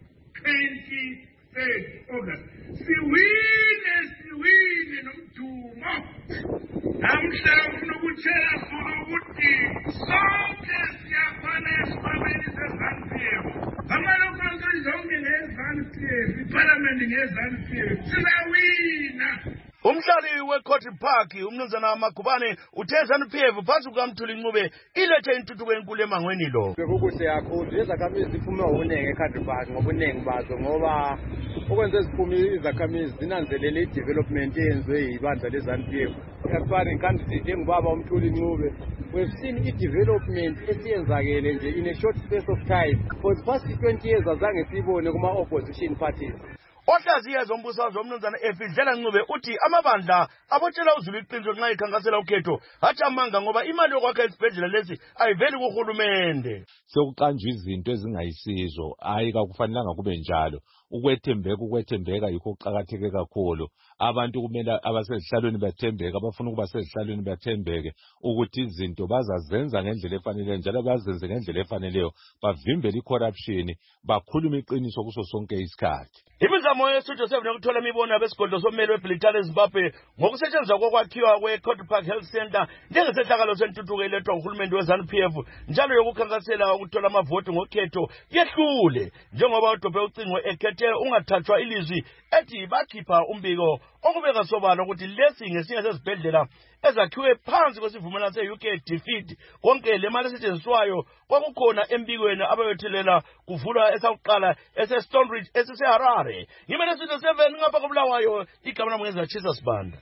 twenty-third August siwine siwine nomdumo. Namhla ufuna ukutshela sona ukuthi sonke siyafana esibabeni se-ZANU P F. Amalokho zonke nge-ZANU P F, iparlamente nge-ZANU P F, sizawina. Umhlali we-Country Park umnumzana Magubane uthe ZANU P F phansi kukaMthuli Ncube ilethe intuthuko enkulu emangweni lo. Bekukuhle kakhulu izakhamizi ziphume ngobuningi e-Country Park ngobuningi bazo ngoba okwenza eziphumi izakhamizi zinanzelele i-development eyenziwe yibandla le-ZANU P F. Aspiring candidate engubaba uMthuli Ncube, we've seen i-development esiyenzakele nje in a short space of time. For the past twenty years azange siyibone kuma-opposition parties. Ohlaziya zombusazwe umnumzana Efidlela Ncube uthi amabandla abotshela uZulu iqiniso nxa ikhankasela ukhetho hathi amanga ngoba imali yokwakha isibhedlela lesi ayiveli kuhulumende. Sekuqanjwa izinto ezingayisizo hayi kakufanelanga kube njalo. Ukwethembeka ukwethembeka yikho kuqakatheke kakhulu. Abantu kumele abasezihlalweni bathembeke abafuna ukuba sezihlalweni bathembeke ukuthi izinto bazazenza ngendlela efaneleyo njalo bazenze ngendlela efaneleyo bavimbele i-corruption bakhuluma iqiniso kuso sonke isikhathi. Imizamo yesitho sevune ukuthola imibono yabesigodlo sommeli weBrithani eZimbabwe ngokusetshenziswa kokwakhiwa kwe-Country Park Health Center njengesehlakalo sentuthuko elethwa nguhulumende we-ZANU P F njalo yokukhankasela ukuthola amavoti ngokhetho yehlule njengoba udobhe ucingo ekhethe ungathathwa ilizwi ethi bakhipha umbiko okubeka sobala ukuthi lesi ngesinye sezibhedlela ezakhiwe phansi kwesivumelwano se-U K defeat konke le mali esetshenziswayo kwakukhona embikweni abayothelela kuvulwa esakuqala ese-Stonebridge esise-Harare. Yimele sitho seven ngapha koBulawayo igama lami ngenza Chisa Sibanda.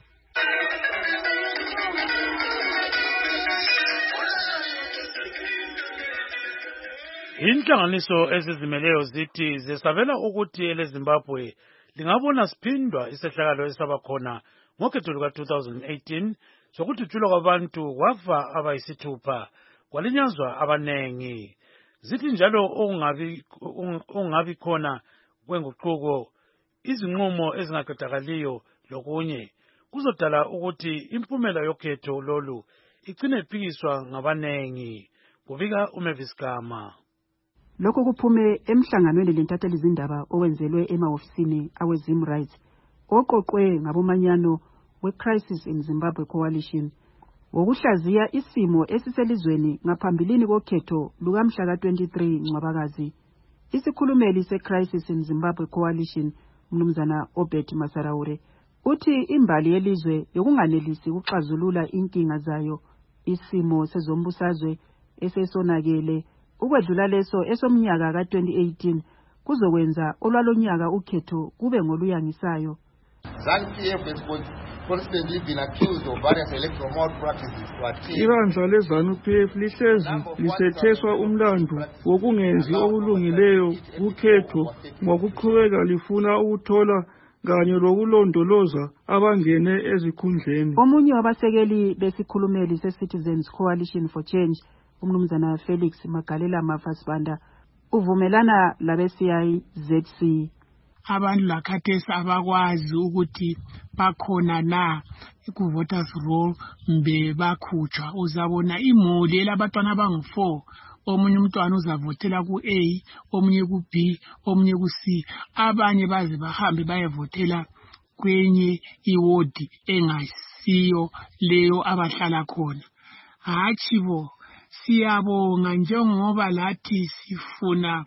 Inhlanganiso ezizimeleyo zithi zesabela ukuthi eleZimbabwe lingabona siphindwa isehlakalo esaba khona ngokhetho luka two thousand eighteen sokuthutshulwa kwabantu kwafa abayisithupha kwalinyazwa abanengi. Zithi njalo ongabi ongabi khona kwenguquko izinqumo ezingaqedakaliyo lokunye kuzodala ukuthi impumela yokhetho lolu igcine iphikiswa ngabanengi. Kubika uMavis Gama. Lokho kuphume emhlanganweni lentatheli izindaba owenzelwe emahofisini aweZim Rights oqoqwe ngabomanyano we-Crisis in Zimbabwe Coalition wokuhlaziya isimo esiselizweni ngaphambilini kokhetho lukamhla ka twenty-three Ncwabakazi. Isikhulumeli se-Crisis in Zimbabwe Coalition umnumzana Obert Masaraure uthi imbali yelizwe yokunganelisi ukuxazulula inkinga zayo isimo sezombusazwe esesonakele ukwedlula leso esomnyaka ka twenty eighteen kuzokwenza olwalonyaka ukhetho kube ngoluyangisayo. ZANU P F has constantly been accused of various electoral malpractices. Ibandla leZANU P F lihlezi lisetheswa umlando wokungenzi okulungileyo kukhetho ngokuqhubeka lifuna ukuthola kanye lokulondoloza abangene ezikhundleni. Omunye wabasekeli besikhulumeli se-Citizens Coalition for Change umnumzana Felix Magalela Mafasibanda uvumelana labesi I Z C. Abantu lakhathesi abakwazi ukuthi bakhona na ku-voters roll mbe bakhutshwa. Uzabona imuli elabantwana abangu-four omunye umntwana uzavotela ku-A omunye ku-B omunye ku-C abanye baze bahambe bayevotela kwenye iwodi engasiyo leyo abahlala khona. Hatshi bo siyabonga njengoba lathi sifuna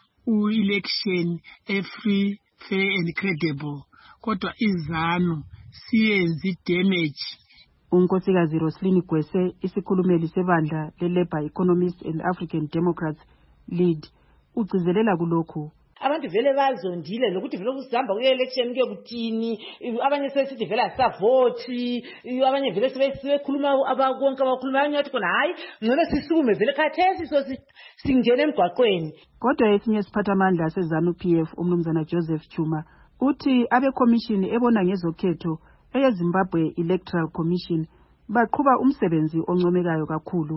u-election e-free, fair and credible kodwa iZANU siyenze damage. Unkosikazi Roslini Gwese isikhulumeli sebandla le-Labour Economists and African Democrats lead ugcizelela kulokhu. Abantu vele bazondile lokuthi vele kusihamba kuye-election kuye kuthini abanye sesithi vele asisavoti abanye vele sebekhuluma abakonke abakhuluma abanye bathi khona hayi ngcono sisukume vele khathesi so singene emgwaqweni. Kodwa esinye isiphathamandla seZANU P F umnumzana Joseph Chuma uthi abeCommission ebona ngezokhetho eyeZimbabwe Electoral Commission baqhuba umsebenzi oncomekayo kakhulu.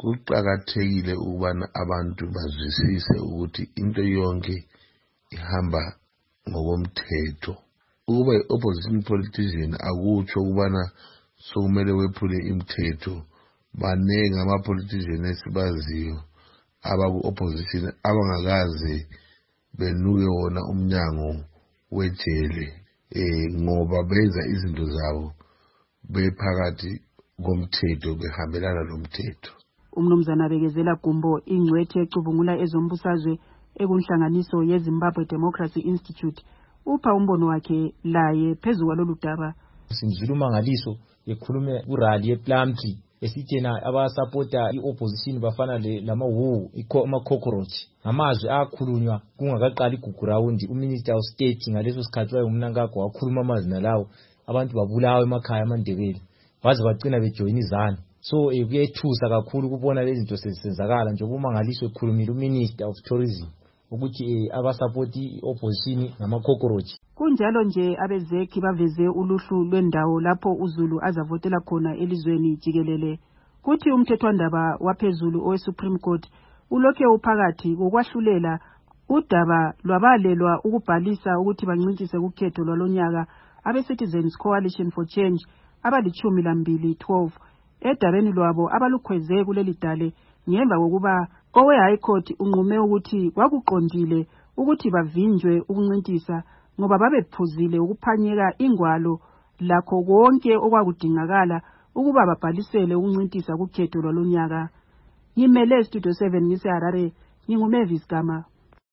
kuqakathekile ukubana abantu bazwisise ukuthi into yonke ihamba ngokomthetho. Ukuba i-opposition politician akutsho ukubana sokumele wephule imithetho. Banenge ama-politician esibaziyo abaku-opposition abangakaze benuke wona umnyango wejele eh ngoba benza izinto zabo bephakathi komthetho behambelana nomthetho. Umnumzana Bekezela Gumbo ingcwethe ecubungula ezombusazwe ekunhlanganiso yeZimbabwe Democracy Institute upha umbono wakhe laye phezulu kwalolu daba. Sinzulu mangaliso ekhulume kurally yePlumtree esithena abasupporta iopposition bafana le lamawu ama cockroach amazwi akhulunywa kungakaqali igugrawundi uminister of state ngaleso sikhathi wayumnankako wakhuluma amazwi nalawo abantu babulawa emakhaya amandebele baze baqina bejoin izana. So ekuyethusa kakhulu kubona lezi zinto sezenzakala nje kumangaliswe ekhulumile uminister of tourism ukuthi abasupport iopposition ngamacockroach. Kunjalo nje abezeki baveze uluhlu lwendawo lapho uZulu azavotela khona elizweni jikelele. Kuthi umthethwandaba waphezulu oweSupreme Court ulokhe uphakathi kokwahlulela udaba lwabalelwa ukubhalisa ukuthi bancintise kukhetho lwalonyaka abe-Citizens Coalition for Change abalichumi lambili twelve edabeni lwabo abalukhweze kuleli dale ngemva kokuba owe High Court unqume ukuthi kwakuqondile ukuthi bavinjwe ukuncintisa ngoba babephuzile ukuphanyeka ingwalo lakho konke okwakudingakala ukuba babhalisele ukuncintisa kukhetho lwalonyaka. Ngimele Studio seven ngise Harare, nginguMavis Gama.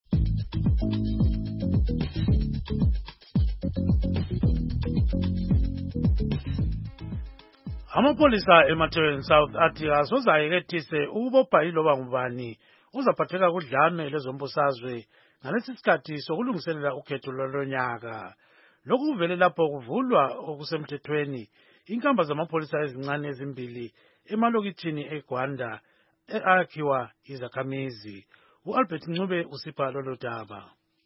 Amapolisa eMathebeni South athi azozayekethise ukubopha iloba ngubani uzaphatheka kudlame lezombusazwe ngalesi sikhathi sokulungiselela ukhetho lwalonyaka. Lokhu kuvele lapho kuvulwa okusemthethweni inkamba zamapolisa ezincane ezimbili emalokitshini eGwanda eakhiwa izakhamizi. U-Albert Ncube usipha lolo daba.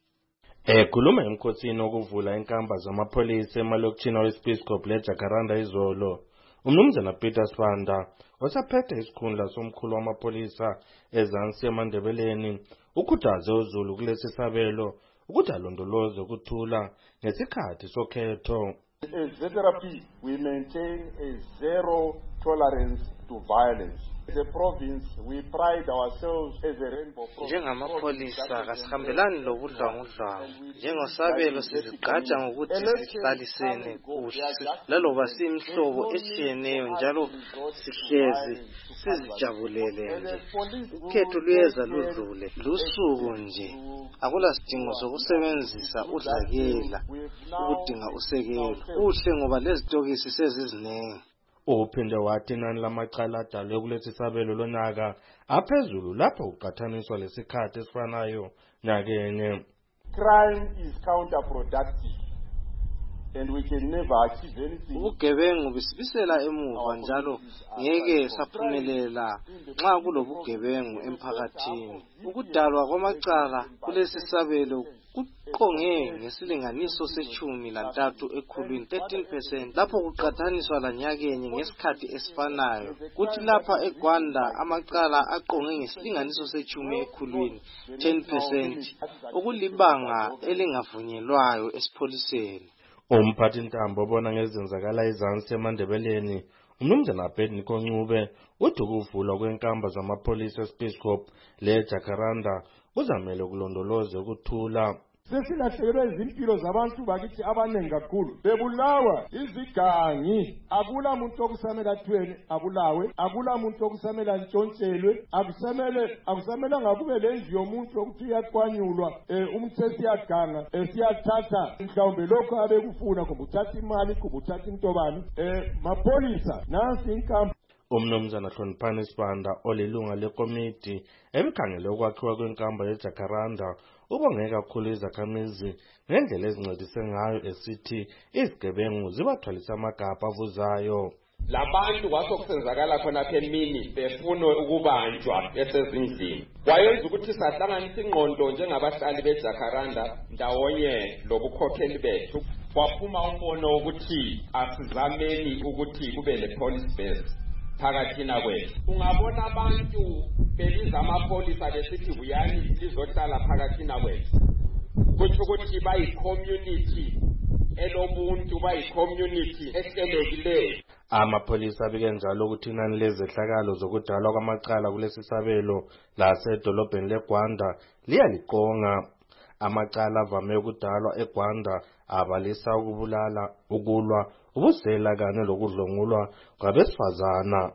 Ekhuluma emkhosini okuvula inkamba zamapolisa emalokitshini weSpeacecorp leJacaranda izolo, umnumzana Peter Sibanda osaphethe isikhundla somkhulu wamapolisa ezansi eMandebeleni ukhuthaze uZulu kulesi sabelo ukuthi alondoloze ukuthula ngesikhathi sokhetho. As Z R P, we maintain a zero tolerance to violence. As a province, we pride ourselves as a rainbow province. Njengamapholisa kasihambelani lobudlwangudlwangu. Njengosabelo sizigqaja ngokuthi sihlalisene kuhle laloba simhlobo etshiyeneyo njalo sihlezi sizijabulele nje. Ukhetho luyeza ludlule lusuku nje. Akula sidingo sokusebenzisa udlakela ukudinga usekelo. Kuhle ngoba lezitokisi sezizinenge. Uphinde wathi inani lamacala adalwe kulesi sabelo lonyaka aphezulu lapho kuqhathaniswa lesikhathi esifanayo nyakenye. Crime is counterproductive and we can never achieve anything. Ubugebengu bisibisela emuva njalo ngeke saphumelela nxa kulobugebengu emphakathini. Ukudalwa kwamacala kulesi sabelo kuqonge ngesilinganiso sechumi lantathu ekhulwini thirteen percent lapho kuqhathaniswa lanyakenye ngesikhathi esifanayo. Kuthi lapha eGwanda amacala aqonge ngesilinganiso sechumi ekhulwini ten percent ukulibanga elingavunyelwayo esipholiseni. Umphathi ntambo obona ngezenzakala ezansi eMandebeleni umnumzana Abednego Ncube uthi ukuvulwa kwenkamba zamapolisa eSpeacecorp leJacaranda kuzamele kulondoloze ukuthula. Sesilahlekelwe izimpilo zabantu bakithi abanengi kakhulu bebulawa izigangi. Akula muntu okusamela athweni abulawe, akula muntu okusamela ntshontshelwe, akusamele akusamela ngakube lendlu yomuntu ukuthi iyakwanyulwa umthetho siyaganga siyathatha mhlawumbe lokho abekufuna kumbe uthatha imali kumbe uthatha intobani mapolisa nansi inkamba. Umnumzana Hloniphani Sibanda olilunga lekomiti ebikhangele ukwakhiwa kwenkamba yeJacaranda ubonge kakhulu izakhamizi ngendlela ezincedise ngayo esithi izigebengu zibathwalisa amagabha avuzayo. Labantu kwasokusenzakala khona phe emini befuna ukubanjwa esezindlini. Wayenza ukuthi sahlanganisa ingqondo njengabahlali beJacaranda ndawonye lobukhokheli bethu. Kwaphuma umbono ukuthi asizameni ukuthi kube le police base phakathina kwethu. Ungabona abantu beliza amapholisa besithi buyani lizohlala phakathina kwethu. Kutsho ukuthi bayi-community elobuntu, bayi-community ehlelekileyo. Amapholisa abike njalo ukuthi inani lezehlakalo zokudalwa kwamacala kulesi sabelo lasedolobheni leGwanda liyaliqonga. Amacala avame ukudalwa eGwanda abalisa ukubulala, ukulwa, ubusela kanye lokudlongulwa kwabesifazana.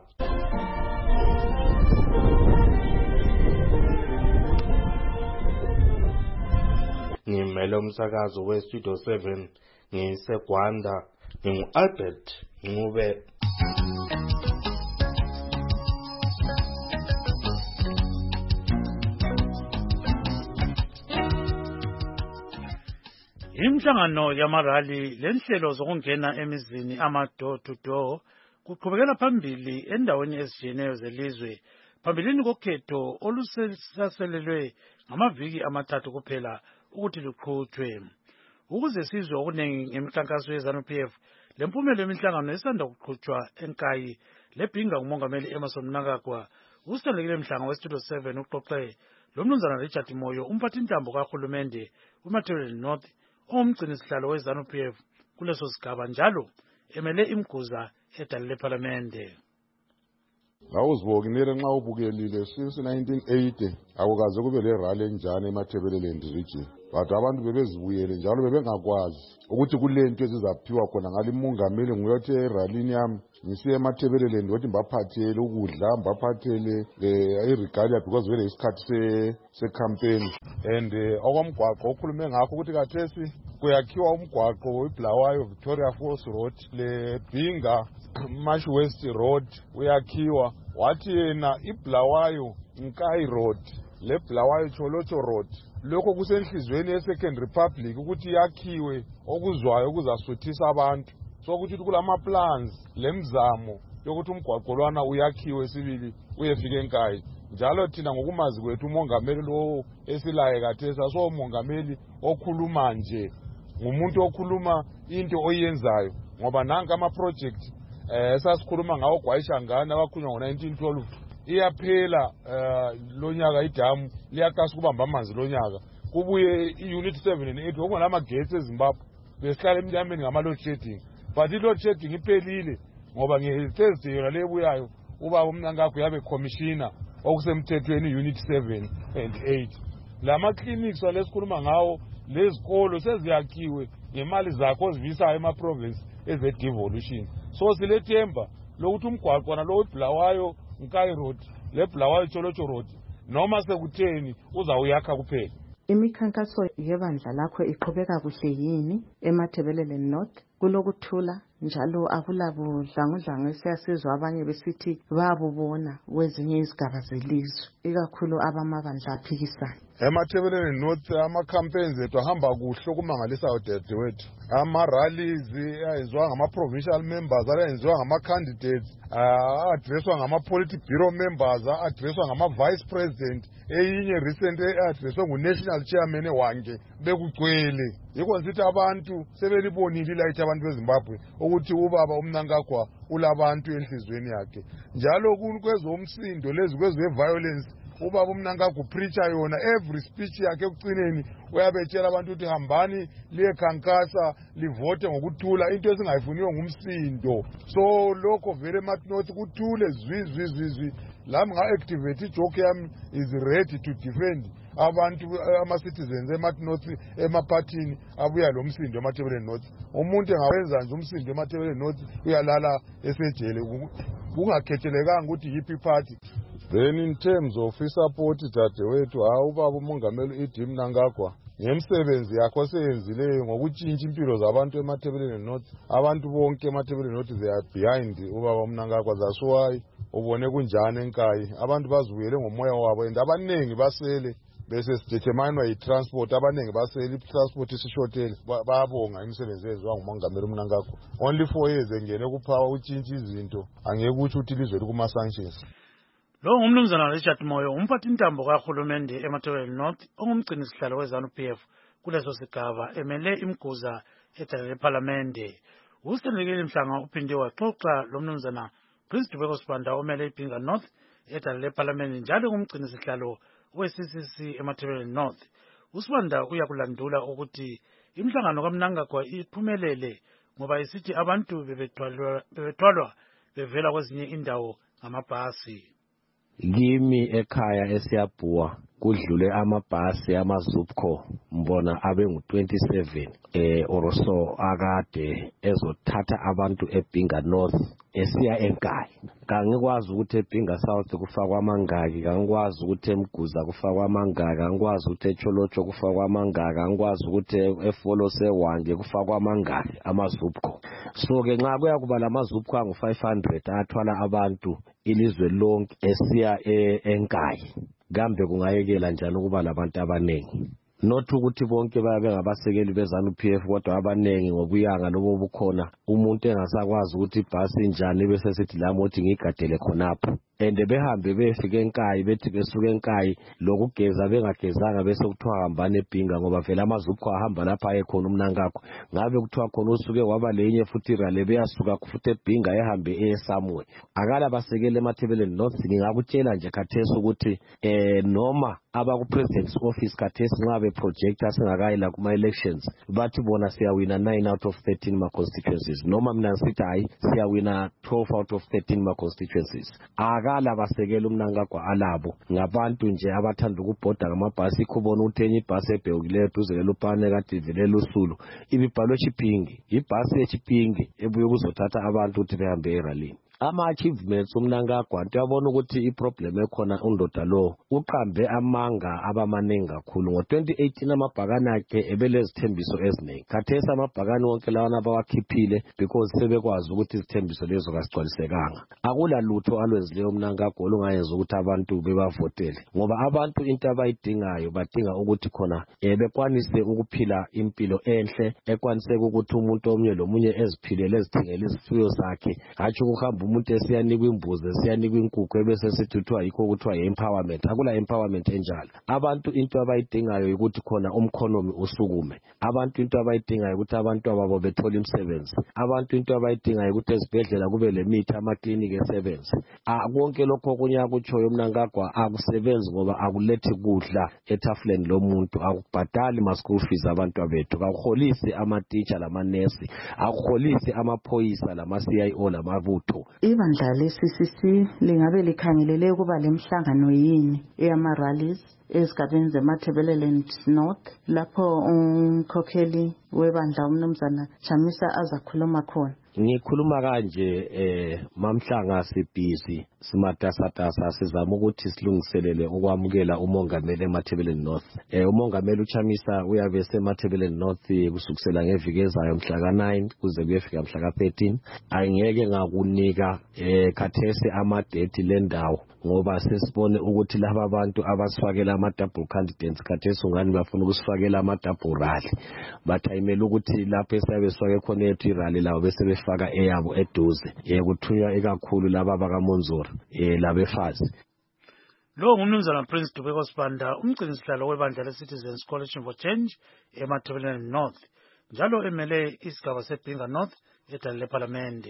Ngimele umsakazo weStudio seven ngiseGwanda, ngingu-Albert Ncube. Imhlangano yamarali lenhlelo zokungena emizini ama-door to door kuqhubekela phambili endaweni ezijiyeneyo zelizwe phambilini kokhetho olusaselelwe ngamaviki amathathu kuphela ukuthi luqhutshwe. Ukuze sizwe okuningi ngemikhankaso ye-ZANU-P F, lempumela yemihlangano esanda kuqhutshwa eNkayi lebhinga ngumongameli Emmerson Mnangagwa, usihlelekile mhlanga weStudio seven uxoxe lomnumzana Richard Moyo, umphathintambo kahulumende uMatabeleland North, ongumgcini sihlalo we-ZANU-P F kuleso sigaba njalo emele imguza edale lephalamende. Ngawuzibonile nxa ubukelile since nineteen eighty akukaze kube le rally enjani eMatabeleland region, but abantu bebezibuyele njalo bebengakwazi ukuthi kulento ezizaphiwa khona ngale mongameli nguyothi eralini yami ngisiye eMatabeleland wathi mbaphathele ukudla, mbaphathele iregalia because vele isikhathi se se-campaign. And okwamgwaqo okhulume ngakho ukuthi kathesi kuyakhiwa umgwaqo iBulawayo Victoria Falls Road leBhinga Marsh West Road uyakhiwa, wathi yena iBulawayo Nkayi Road leBulawayo Cholocho Road lokho kusenhlizweni ye-Second Republic ukuthi yakhiwe okuzwayo okuzasuthisa abantu. So ukuthi kulama plans lemzamo yokuthi umgwaqo lwana uyakhiwe sibili uyefika eNkayi. Njalo thina ngokumazi kwethu umongameli lo esilaye kathesa so umongameli okhuluma nje, ngumuntu okhuluma into oyenzayo, ngoba nanka ama project eh esasikhuluma ngawo Gwayishangana abakhunywa ngo nineteen twelve iyaphela lonyaka idamu liyakasa kubamba amanzi lonyaka. Kubuye iunit seven and eight okuna amagetsi eZimbabwe besihlala emnyameni ngama load shedding, but i load shedding iphelile ngoba ngeThursday yona lebuyayo uba uMnangagwa yabe commissioner okusemthethweni unit seven and eight. Lama clinics walesikhuluma ngawo lezikolo seziyakhiwe ngemali zakho ozivisayo ema province eze devolution. So silethemba lokuthi umgwaqo na lo iBulawayo Nkayi Road leBulawayo Cholocho Road noma sekutheni uzawuyakha kuphela. Imikhankaso yebandla lakho iqhubeka kuhle yini eMatabeleland North? Kulokuthula njalo akulabudlangudlangu esiyasizwa abanye besithi babubona kwezinye izigaba zelizwe, ikakhulu abamabandla aphikisana. eMatabeleland North ama-campaigns ethu ahamba kuhle okumangalisayo dadewethu. Ama-rallies ayenziwa ngama-provincial members, ayenziwa ngama-candidates, a-addresswa ngama-polity bureau members, a-addresswa ngama-vice president, eyinye recent e-addresswa ngu-national chairman wange bekugcwele. Yikho nsithi abantu sebelibonile ilayithi abantu beZimbabwe ukuthi ubaba uMnangagwa ulabantu enhlizweni yakhe. Njalo kwezomsindo lezi kwezeviolence ubaba uMnangagwa upreacha yona every speech yakhe ekucineni uyabetshela abantu ukuthi hambani liyekhankasa livote ngokuthula, into esingayifuniyo ngumsindo. So lokho vele eMatabeleland kuthule zwi zwi zwi zwi. Lami nga-activate ijoke yami is ready to defend abantu ama-citizens eMatabeleland emaphathini abuya lo msindo eMatabeleland North. Umuntu engawenza nje umsindo eMatabeleland North uyalala esejele kungakhethelekanga ukuthi yiphi party. Then in terms of support dadewethu, hawu ubaba umongameli Idi Mnangagwa ngemsebenzi yakho seyenzileyo ngokutshintsha impilo zabantu eMatabeleland North, abantu bonke eMatabeleland North they are behind ubaba uMnangagwa. That's why ubone kunjani eNkayi abantu bazibuyele ngomoya wabo, and abaningi basele bese sideterminwa yi-transport, abaningi basele i-transport isishotele. Bayabonga imisebenzi eyenziwa ngumongameli uMnangagwa. Only four years engene kuphawa utshintsha izinto, angeke ukuthi uthi ilizwe likuma-sanctions. Lo ngumnumzana Richard Moyo, umphathintambo kahulumende eMatabeleland North, ongumgcini sihlalo we-ZANU-P F kuleso sigaba emele imguza edale lephalamende. Usihlelekile mhlanga uphinde waxoxa lo mnumzana Prince Dubeko Sibanda omele iBhinga North edale leParliament njalo kumgcini sihlalo we-C C C eMatabeleland North. uSibanda uyakulandula ukuthi imhlangano kaMnangagwa iphumelele ngoba isithi abantu bebethwalwa bebethwalwa bevela kwezinye indawo ngamabhasi. Kimi ekhaya eSiyabhuwa kudlule amabhasi amaZupco mbona abe ngu twenty-seven eh oroso akade ezothatha abantu eBhinga North esiya eNkayi. Kangikwazi ukuthi eBhinga South kufakwa amangaki, kangikwazi ukuthi eMguza kufakwa amangaki, kangikwazi ukuthi eCholocho kufakwa amangaki, kangikwazi ukuthi eFolo seWanje kufakwa amangaki amaZupco. So ke nxa kuya kuba lamaZupco angu five hundred athwala abantu ilizwe lonke esiya eNkayi, kambe kungayekela njani ukuba labantu abanengi? Not ukuthi bonke bayabe ngabasekeli beZANU-P F kodwa abanengi ngobuyanga lobo bukhona umuntu engasakwazi ukuthi ibhasi njani bese sithi lamothi ngigadele khonapho ende behambe befika eNkayi bethi besuka eNkayi lokugeza bengagezanga bese kuthiwa hambana eBhinga ngoba vele amaZupco ahamba lapha ekhona uMnangagwa. Ngabe kuthiwa khona usuke waba lenye futhi rale beyasuka futhi eBhinga ehambe eSamwe. Akala basekele eMatabeleland North ngingakutshela nje khathesi ukuthi eh noma abaku president's office khathesi nxa be projector singakayila kuma elections bathi bona siyawina nine out of thirteen ma constituencies noma mina ngithi hayi siyawina twelve out of thirteen ma constituencies. Akala basekela uMnangagwa alabo ngabantu nje abathanda ukubhoda ngamabhasi khubona uthenye ibhasi ebhekile duze leLupane kade vele lusulu ibibhalwe Chipingi ibhasi eChipingi ebuye kuzothatha abantu ukuthi behambe erally. Ama-achievements uMnangagwa tuyabona ukuthi iproblem ekhona undoda lo uqambe amanga abamanengi kakhulu. Ngo twenty eighteen amabhakani akhe ebelezithembiso eziningi. Khathesi amabhakani wonke lawana abawakhiphile because sebekwazi ukuthi izithembiso lezo kazigcwalisekanga. Akula lutho alwenzileyo uMnangagwa olungayenza ukuthi abantu bebavotele ngoba abantu into abayidingayo badinga ukuthi khona ebekwanise ukuphila impilo enhle ekwanise ukuthi umuntu omnye lomunye eziphilele ezithengele izifuyo zakhe hathi ukuhamba umuntu esiyanikwa imbuzi esiyanikwa inkukhu ebese sithuthuwa yikho kuthiwa ye-empowerment. Akula empowerment enjalo. Abantu into abayidingayo ukuthi khona umkhonomi usukume. Abantu into abayidingayo ukuthi abantu ababo bethola imisebenzi. Abantu into abayidingayo ukuthi ezibhedlela kube lemithi amaklinikhi esebenzi. Konke lokho kunya kutshoyo uMnangagwa akusebenzi ngoba akulethi kudla ethafuleni lomuntu, akubhadali ma school fees abantu abethu, akuholisi ama-teacher lamanesi, akuholisi amaphoyisa lama-C I O lamabutho. Ibandla le-C C C lingabe likhangelele ukuba lemhlangano yini eyama-rallies ezigabeni zeMatabeleland North lapho umkhokheli webandla umnumzana Chamisa azakhuluma khona. Ngikhuluma kanje eh mamhlanga sibhizi simatasatasa sizama ukuthi silungiselele ukwamukela umongameli eMatabeleland North. Eh umongameli uChamisa uyabe eseMatabeleland North kusukisela ngeviki ezayo mhla ka nine kuze kuyefika mhla ka thirteen. Angeke ngakunika eh khathesi ama date lendawo ngoba sesibone ukuthi laba abantu abasifakela ama double candidates khathesi ungani bafuna ukusifakela ama double rally. Bathayimela ukuthi lapho esabe sifake khona ethu irally lawo bese befaka eyabo eduze ekuthunywa ekakhulu laba bakaMonzora eh labefazi. Lo ngumnumzana Prince Dubeko Sibanda umgcini sihlalo webandla leCitizens Coalition for Change eMatabeleland North njalo emele isigaba seBhinga North edale leParliament.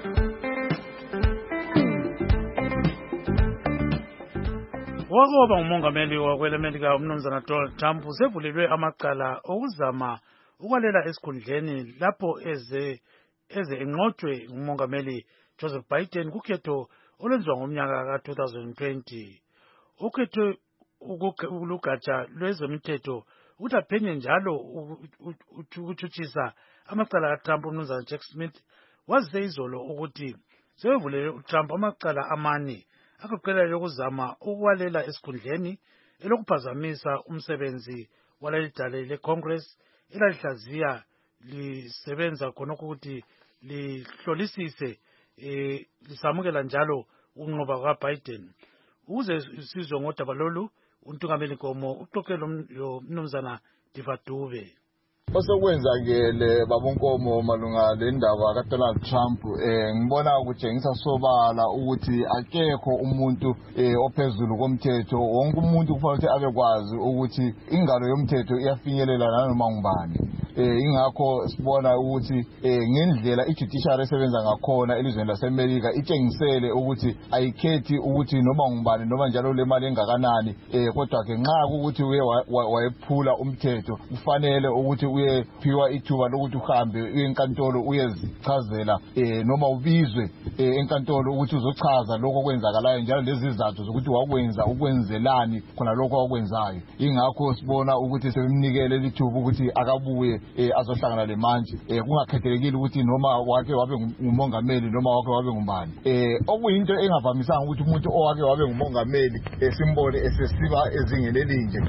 Wakoba umongameli wakwelemelika umnumzana Donald Trump usevulelwe amacala okuzama ukwalela esikhundleni lapho eze eze enqotshwe umongameli Joseph Biden kukhetho olwenziwa ngomnyaka ka twenty twenty. Ukhetho ukulugatsha lwezomthetho ukuthi aphenye njalo ukuthutshisa amacala kaTrump. Umnumzana Jack Smith wazise izolo ukuthi sevulele uTrump amacala amane agoqela yokuzama ukwalela esikhundleni elokuphazamisa umsebenzi walalidale leCongress elalihlaziya lisebenza khona ukuthi lihlolisise eh lisamukela njalo unqoba kaBiden. Uze sizwe ngodaba lolu untungameli Nkomo uxoxela umnumzana Divadube. Osekwenzakele babonkomo malunga lendaba kaDonald Trump eh ngibona ukutshengisa sobala ukuthi akekho umuntu eh ophezulu komthetho. Wonke umuntu kufanele abekwazi ukuthi ingalo yomthetho iyafinyelela nanoma ngubani. eh ingakho sibona ukuthi eh ngendlela i-judiciary esebenza ngakhona elizweni laseMelika itshengisele ukuthi ayikhethi ukuthi noma ngubani noma njalo le mali engakanani eh kodwa ke nxa ukuthi uye wayephula umthetho kufanele ukuthi uyephiwa ithuba lokuthi uhambe enkantolo uyezichazela eh noma ubizwe enkantolo ukuthi uzochaza lokho okwenzakalayo njalo lezi izathu zokuthi wakwenza ukwenzelani khona lokho okwenzayo. Ingakho sibona ukuthi sebemnikele lithuba ukuthi akabuye azohlangana le manje eh kungakhethelekile ukuthi noma wake wabe ngumongameli noma wake wabe ngumbani. Eh okuyinto engavamisanga ukuthi umuntu owake wabe ngumongameli esimbone esesiba ezingeni elinje.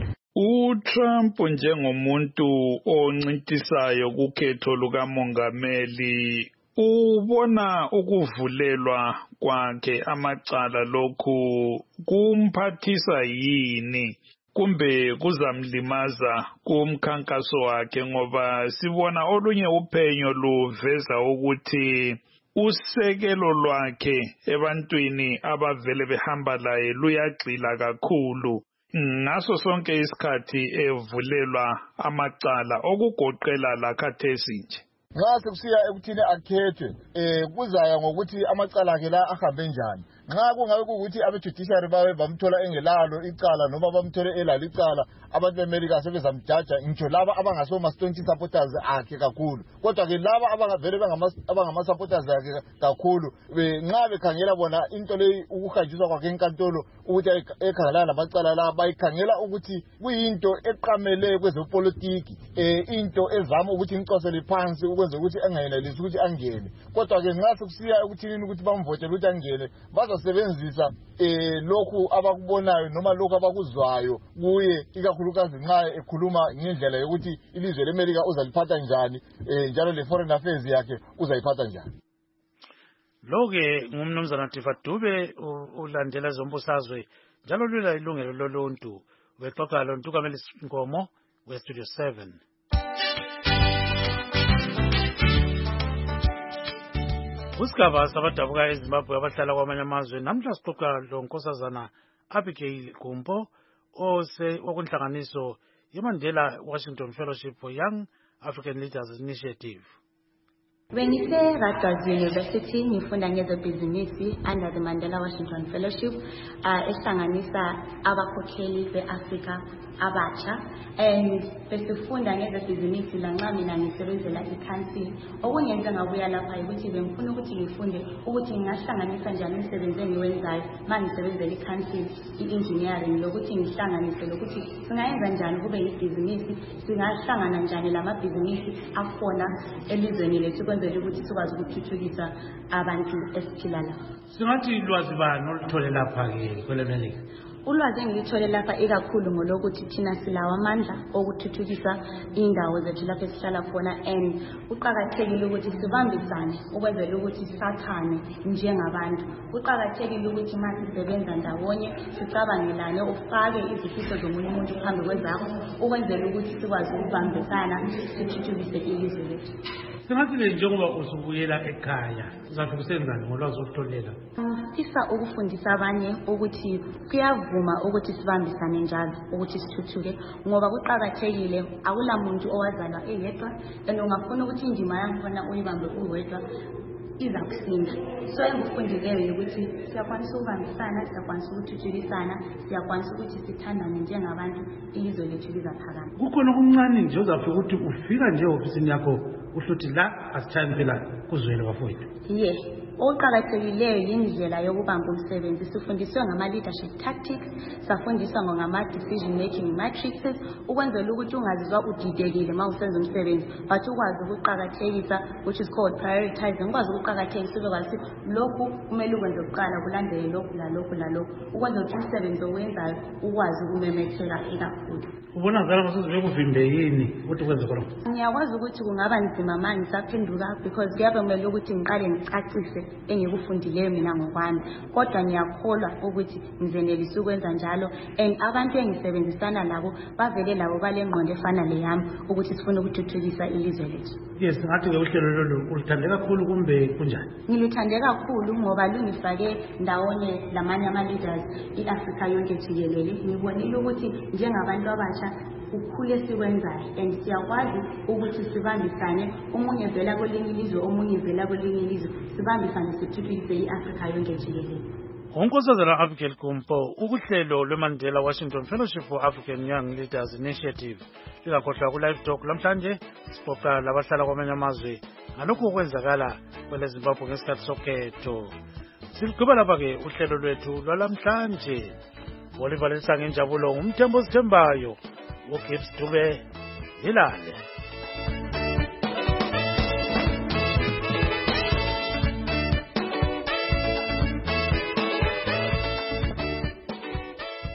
uTrump njengomuntu oncintisayo kukhetho lukamongameli ubona ukuvulelwa kwakhe amacala lokhu kumphathisa yini kumbe kuzamlimaza kumkhankaso wakhe, ngoba sibona olunye uphenyo luveza ukuthi usekelo lwakhe ebantwini abavele behamba laye luyagxila kakhulu ngaso sonke isikhathi evulelwa amacala okugoqela lakhathesi nje. Nxa sekusiya ekuthini akhethwe eh kuzaya ngokuthi amacala akhe la ahambe njani. Nxa kungabe ukuthi abe-judiciary bawe bamthola engelalo icala noma bamthole elalo icala, abantu beMelika sebezamjaja ngitsho laba abangasoma-staunch supporters akhe kakhulu. Kodwa ke laba abangavele abangama-supporters akhe kakhulu nxa bekhangela bona into leyi ukuhanjiswa kwakhe enkantolo ukuthi ekhangelana namacala la bayikhangela ukuthi kuyinto eqamele kwezepolitiki, eh into ezama ukuthi incosele phansi ukwenza ukuthi engayenelisi ukuthi angene. Kodwa ke nxa sekusiya ekuthini ukuthi bamvotele ukuthi angene bazasebenzisa eh lokhu abakubonayo noma lokhu abakuzwayo kuye, ikakhulukazi nxa ekhuluma ngendlela yokuthi ilizwe leMelika uzaliphatha njani eh njalo le foreign affairs yakhe uzayiphatha njani. Lo-ke ngumnumzana Tifa Dube ulandela zombusazwe njalo lula ilungelo loluntu. Ubexoxa lo Ntukameli Nkomo we-Studio seven. Usigaba sabadabuka eZimbabwe abahlala kwamanye amazwe namhla sixoxa lo Nkosazana Abigail Gumbo ose wakunhlanganiso yeMandela Washington Fellowship for Young African Leaders Initiative. When you say Rutgers University, ngifunda ngezebhizinisi under the Mandela Washington Fellowship, uh, ehlanganisa abakhokheli beAfrika abatsha, and besifunda ngezebhizinisi lanxa mina ngisebenzela iCouncil. Okungenza ngabuya lapha ukuthi bengifuna ukuthi ngifunde ukuthi ngingahlanganisa njani imisebenzi engiwenzayo mangisebenzela iCouncil i-engineering, lokuthi ngihlanganise lokuthi singayenza njani kube yibhizinisi, singahlangana njani lamabhizinisi akhona elizweni lethu kwenzela ukuthi sikwazi ukuthuthukisa abantu esiphila la. Singathi ilwazi bani oluthole lapha ke kweleMelika? Ulwazi engilithole lapha ikakhulu ngolokuthi thina silawa amandla okuthuthukisa indawo zethu lapho esihlala khona, and uqhakathekile ukuthi sibambisane ukwenzela ukuthi sathane njengabantu. Uqhakathekile ukuthi mase sisebenza ndawonye sicabangelane ufake izifiso zomunye umuntu phambi kwezakho ukwenzela ukuthi sikwazi ukubambisana sithuthukise ilizwe lethu. Singathi njengoba usubuyela ekhaya uzafika usenzani ngolwazi olutholela? Sifisa ukufundisa abanye ukuthi kuyavuma ukuthi sibambisane njalo ukuthi sithuthuke, ngoba kuqhakathekile akula muntu owazalwa eyedwa, and ungafuna ukuthi indima yakho wena uyibambe uwedwa iza kusinda. So engikufundileyo ukuthi siyakwanisa ukubambisana, siyakwanisa ukuthuthukisana, siyakwanisa ukuthi sithandane njengabantu, ilizwe lethu lizaphakama. Kukhona okuncane nje uzafika ukuthi ufika nje ofisini yakho uhluthi la asithandi phela kuzwele bafowethu. Yeah. Oqhakathekileyo yindlela yokubamba umsebenzi. Sifundiswe ngama-leadership tactics, safundiswa ngama-decision making matrices, ukwenzela ukuthi ungazizwa udidekile ma usenza umsebenzi, but ukwazi ukuqhakathekisa, which is called prioritizing. Ukwazi ukuqhakathekisa ubekwazi lokhu kumele ukwenze kuqala kulandele lokhu lalokhu lalokhu, ukwenza ukuthi umsebenzi owenzayo ukwazi ukumemetheka ikakhulu. Ubona ngala masizwe kuvimbe yini ukuthi kwenze khona? Ngiyakwazi ukuthi kungaba nzima manje saphenduka because kuyabe kumele ukuthi ngiqale ngicacise engikufundileyo mina ngokwami, kodwa ngiyakholwa ukuthi ngizenelisa ukwenza njalo, and abantu engisebenzisana labo bavele labo balengqondo efana leyami ukuthi sifuna ukuthuthukisa ilizwe lethu. Yes, ngathi ke uhlelo lolu ulithande kakhulu kumbe kunjani? Ngilithande kakhulu ngoba lungifake ndawonye lamanye ama leaders iAfrika yonke jikelele. Ngibonile ukuthi njengabantu abasha kukhulu esikwenzayo and siyakwazi ukuthi sibambisane omunye vela kwelinye ilizwe omunye vela kwelinye ilizwe sibambisane sithuthukise i-Afrika yonke jikelele. unkosazana Abigail Gumpo ukuhlelo lweMandela Washington Fellowship for African Young Leaders Initiative lingakhohlwa ku-live talk lamhlanje sipoqa labahlala kwamanye amazwe ngalokhu okwenzakala kwele Zimbabwe ngesikhathi sokhetho. Siligqiba lapha-ke uhlelo lwethu lwalamhlanje. Oliver Lesange Njabulo ngumthembo osithembayo uGibbs Dube ilale.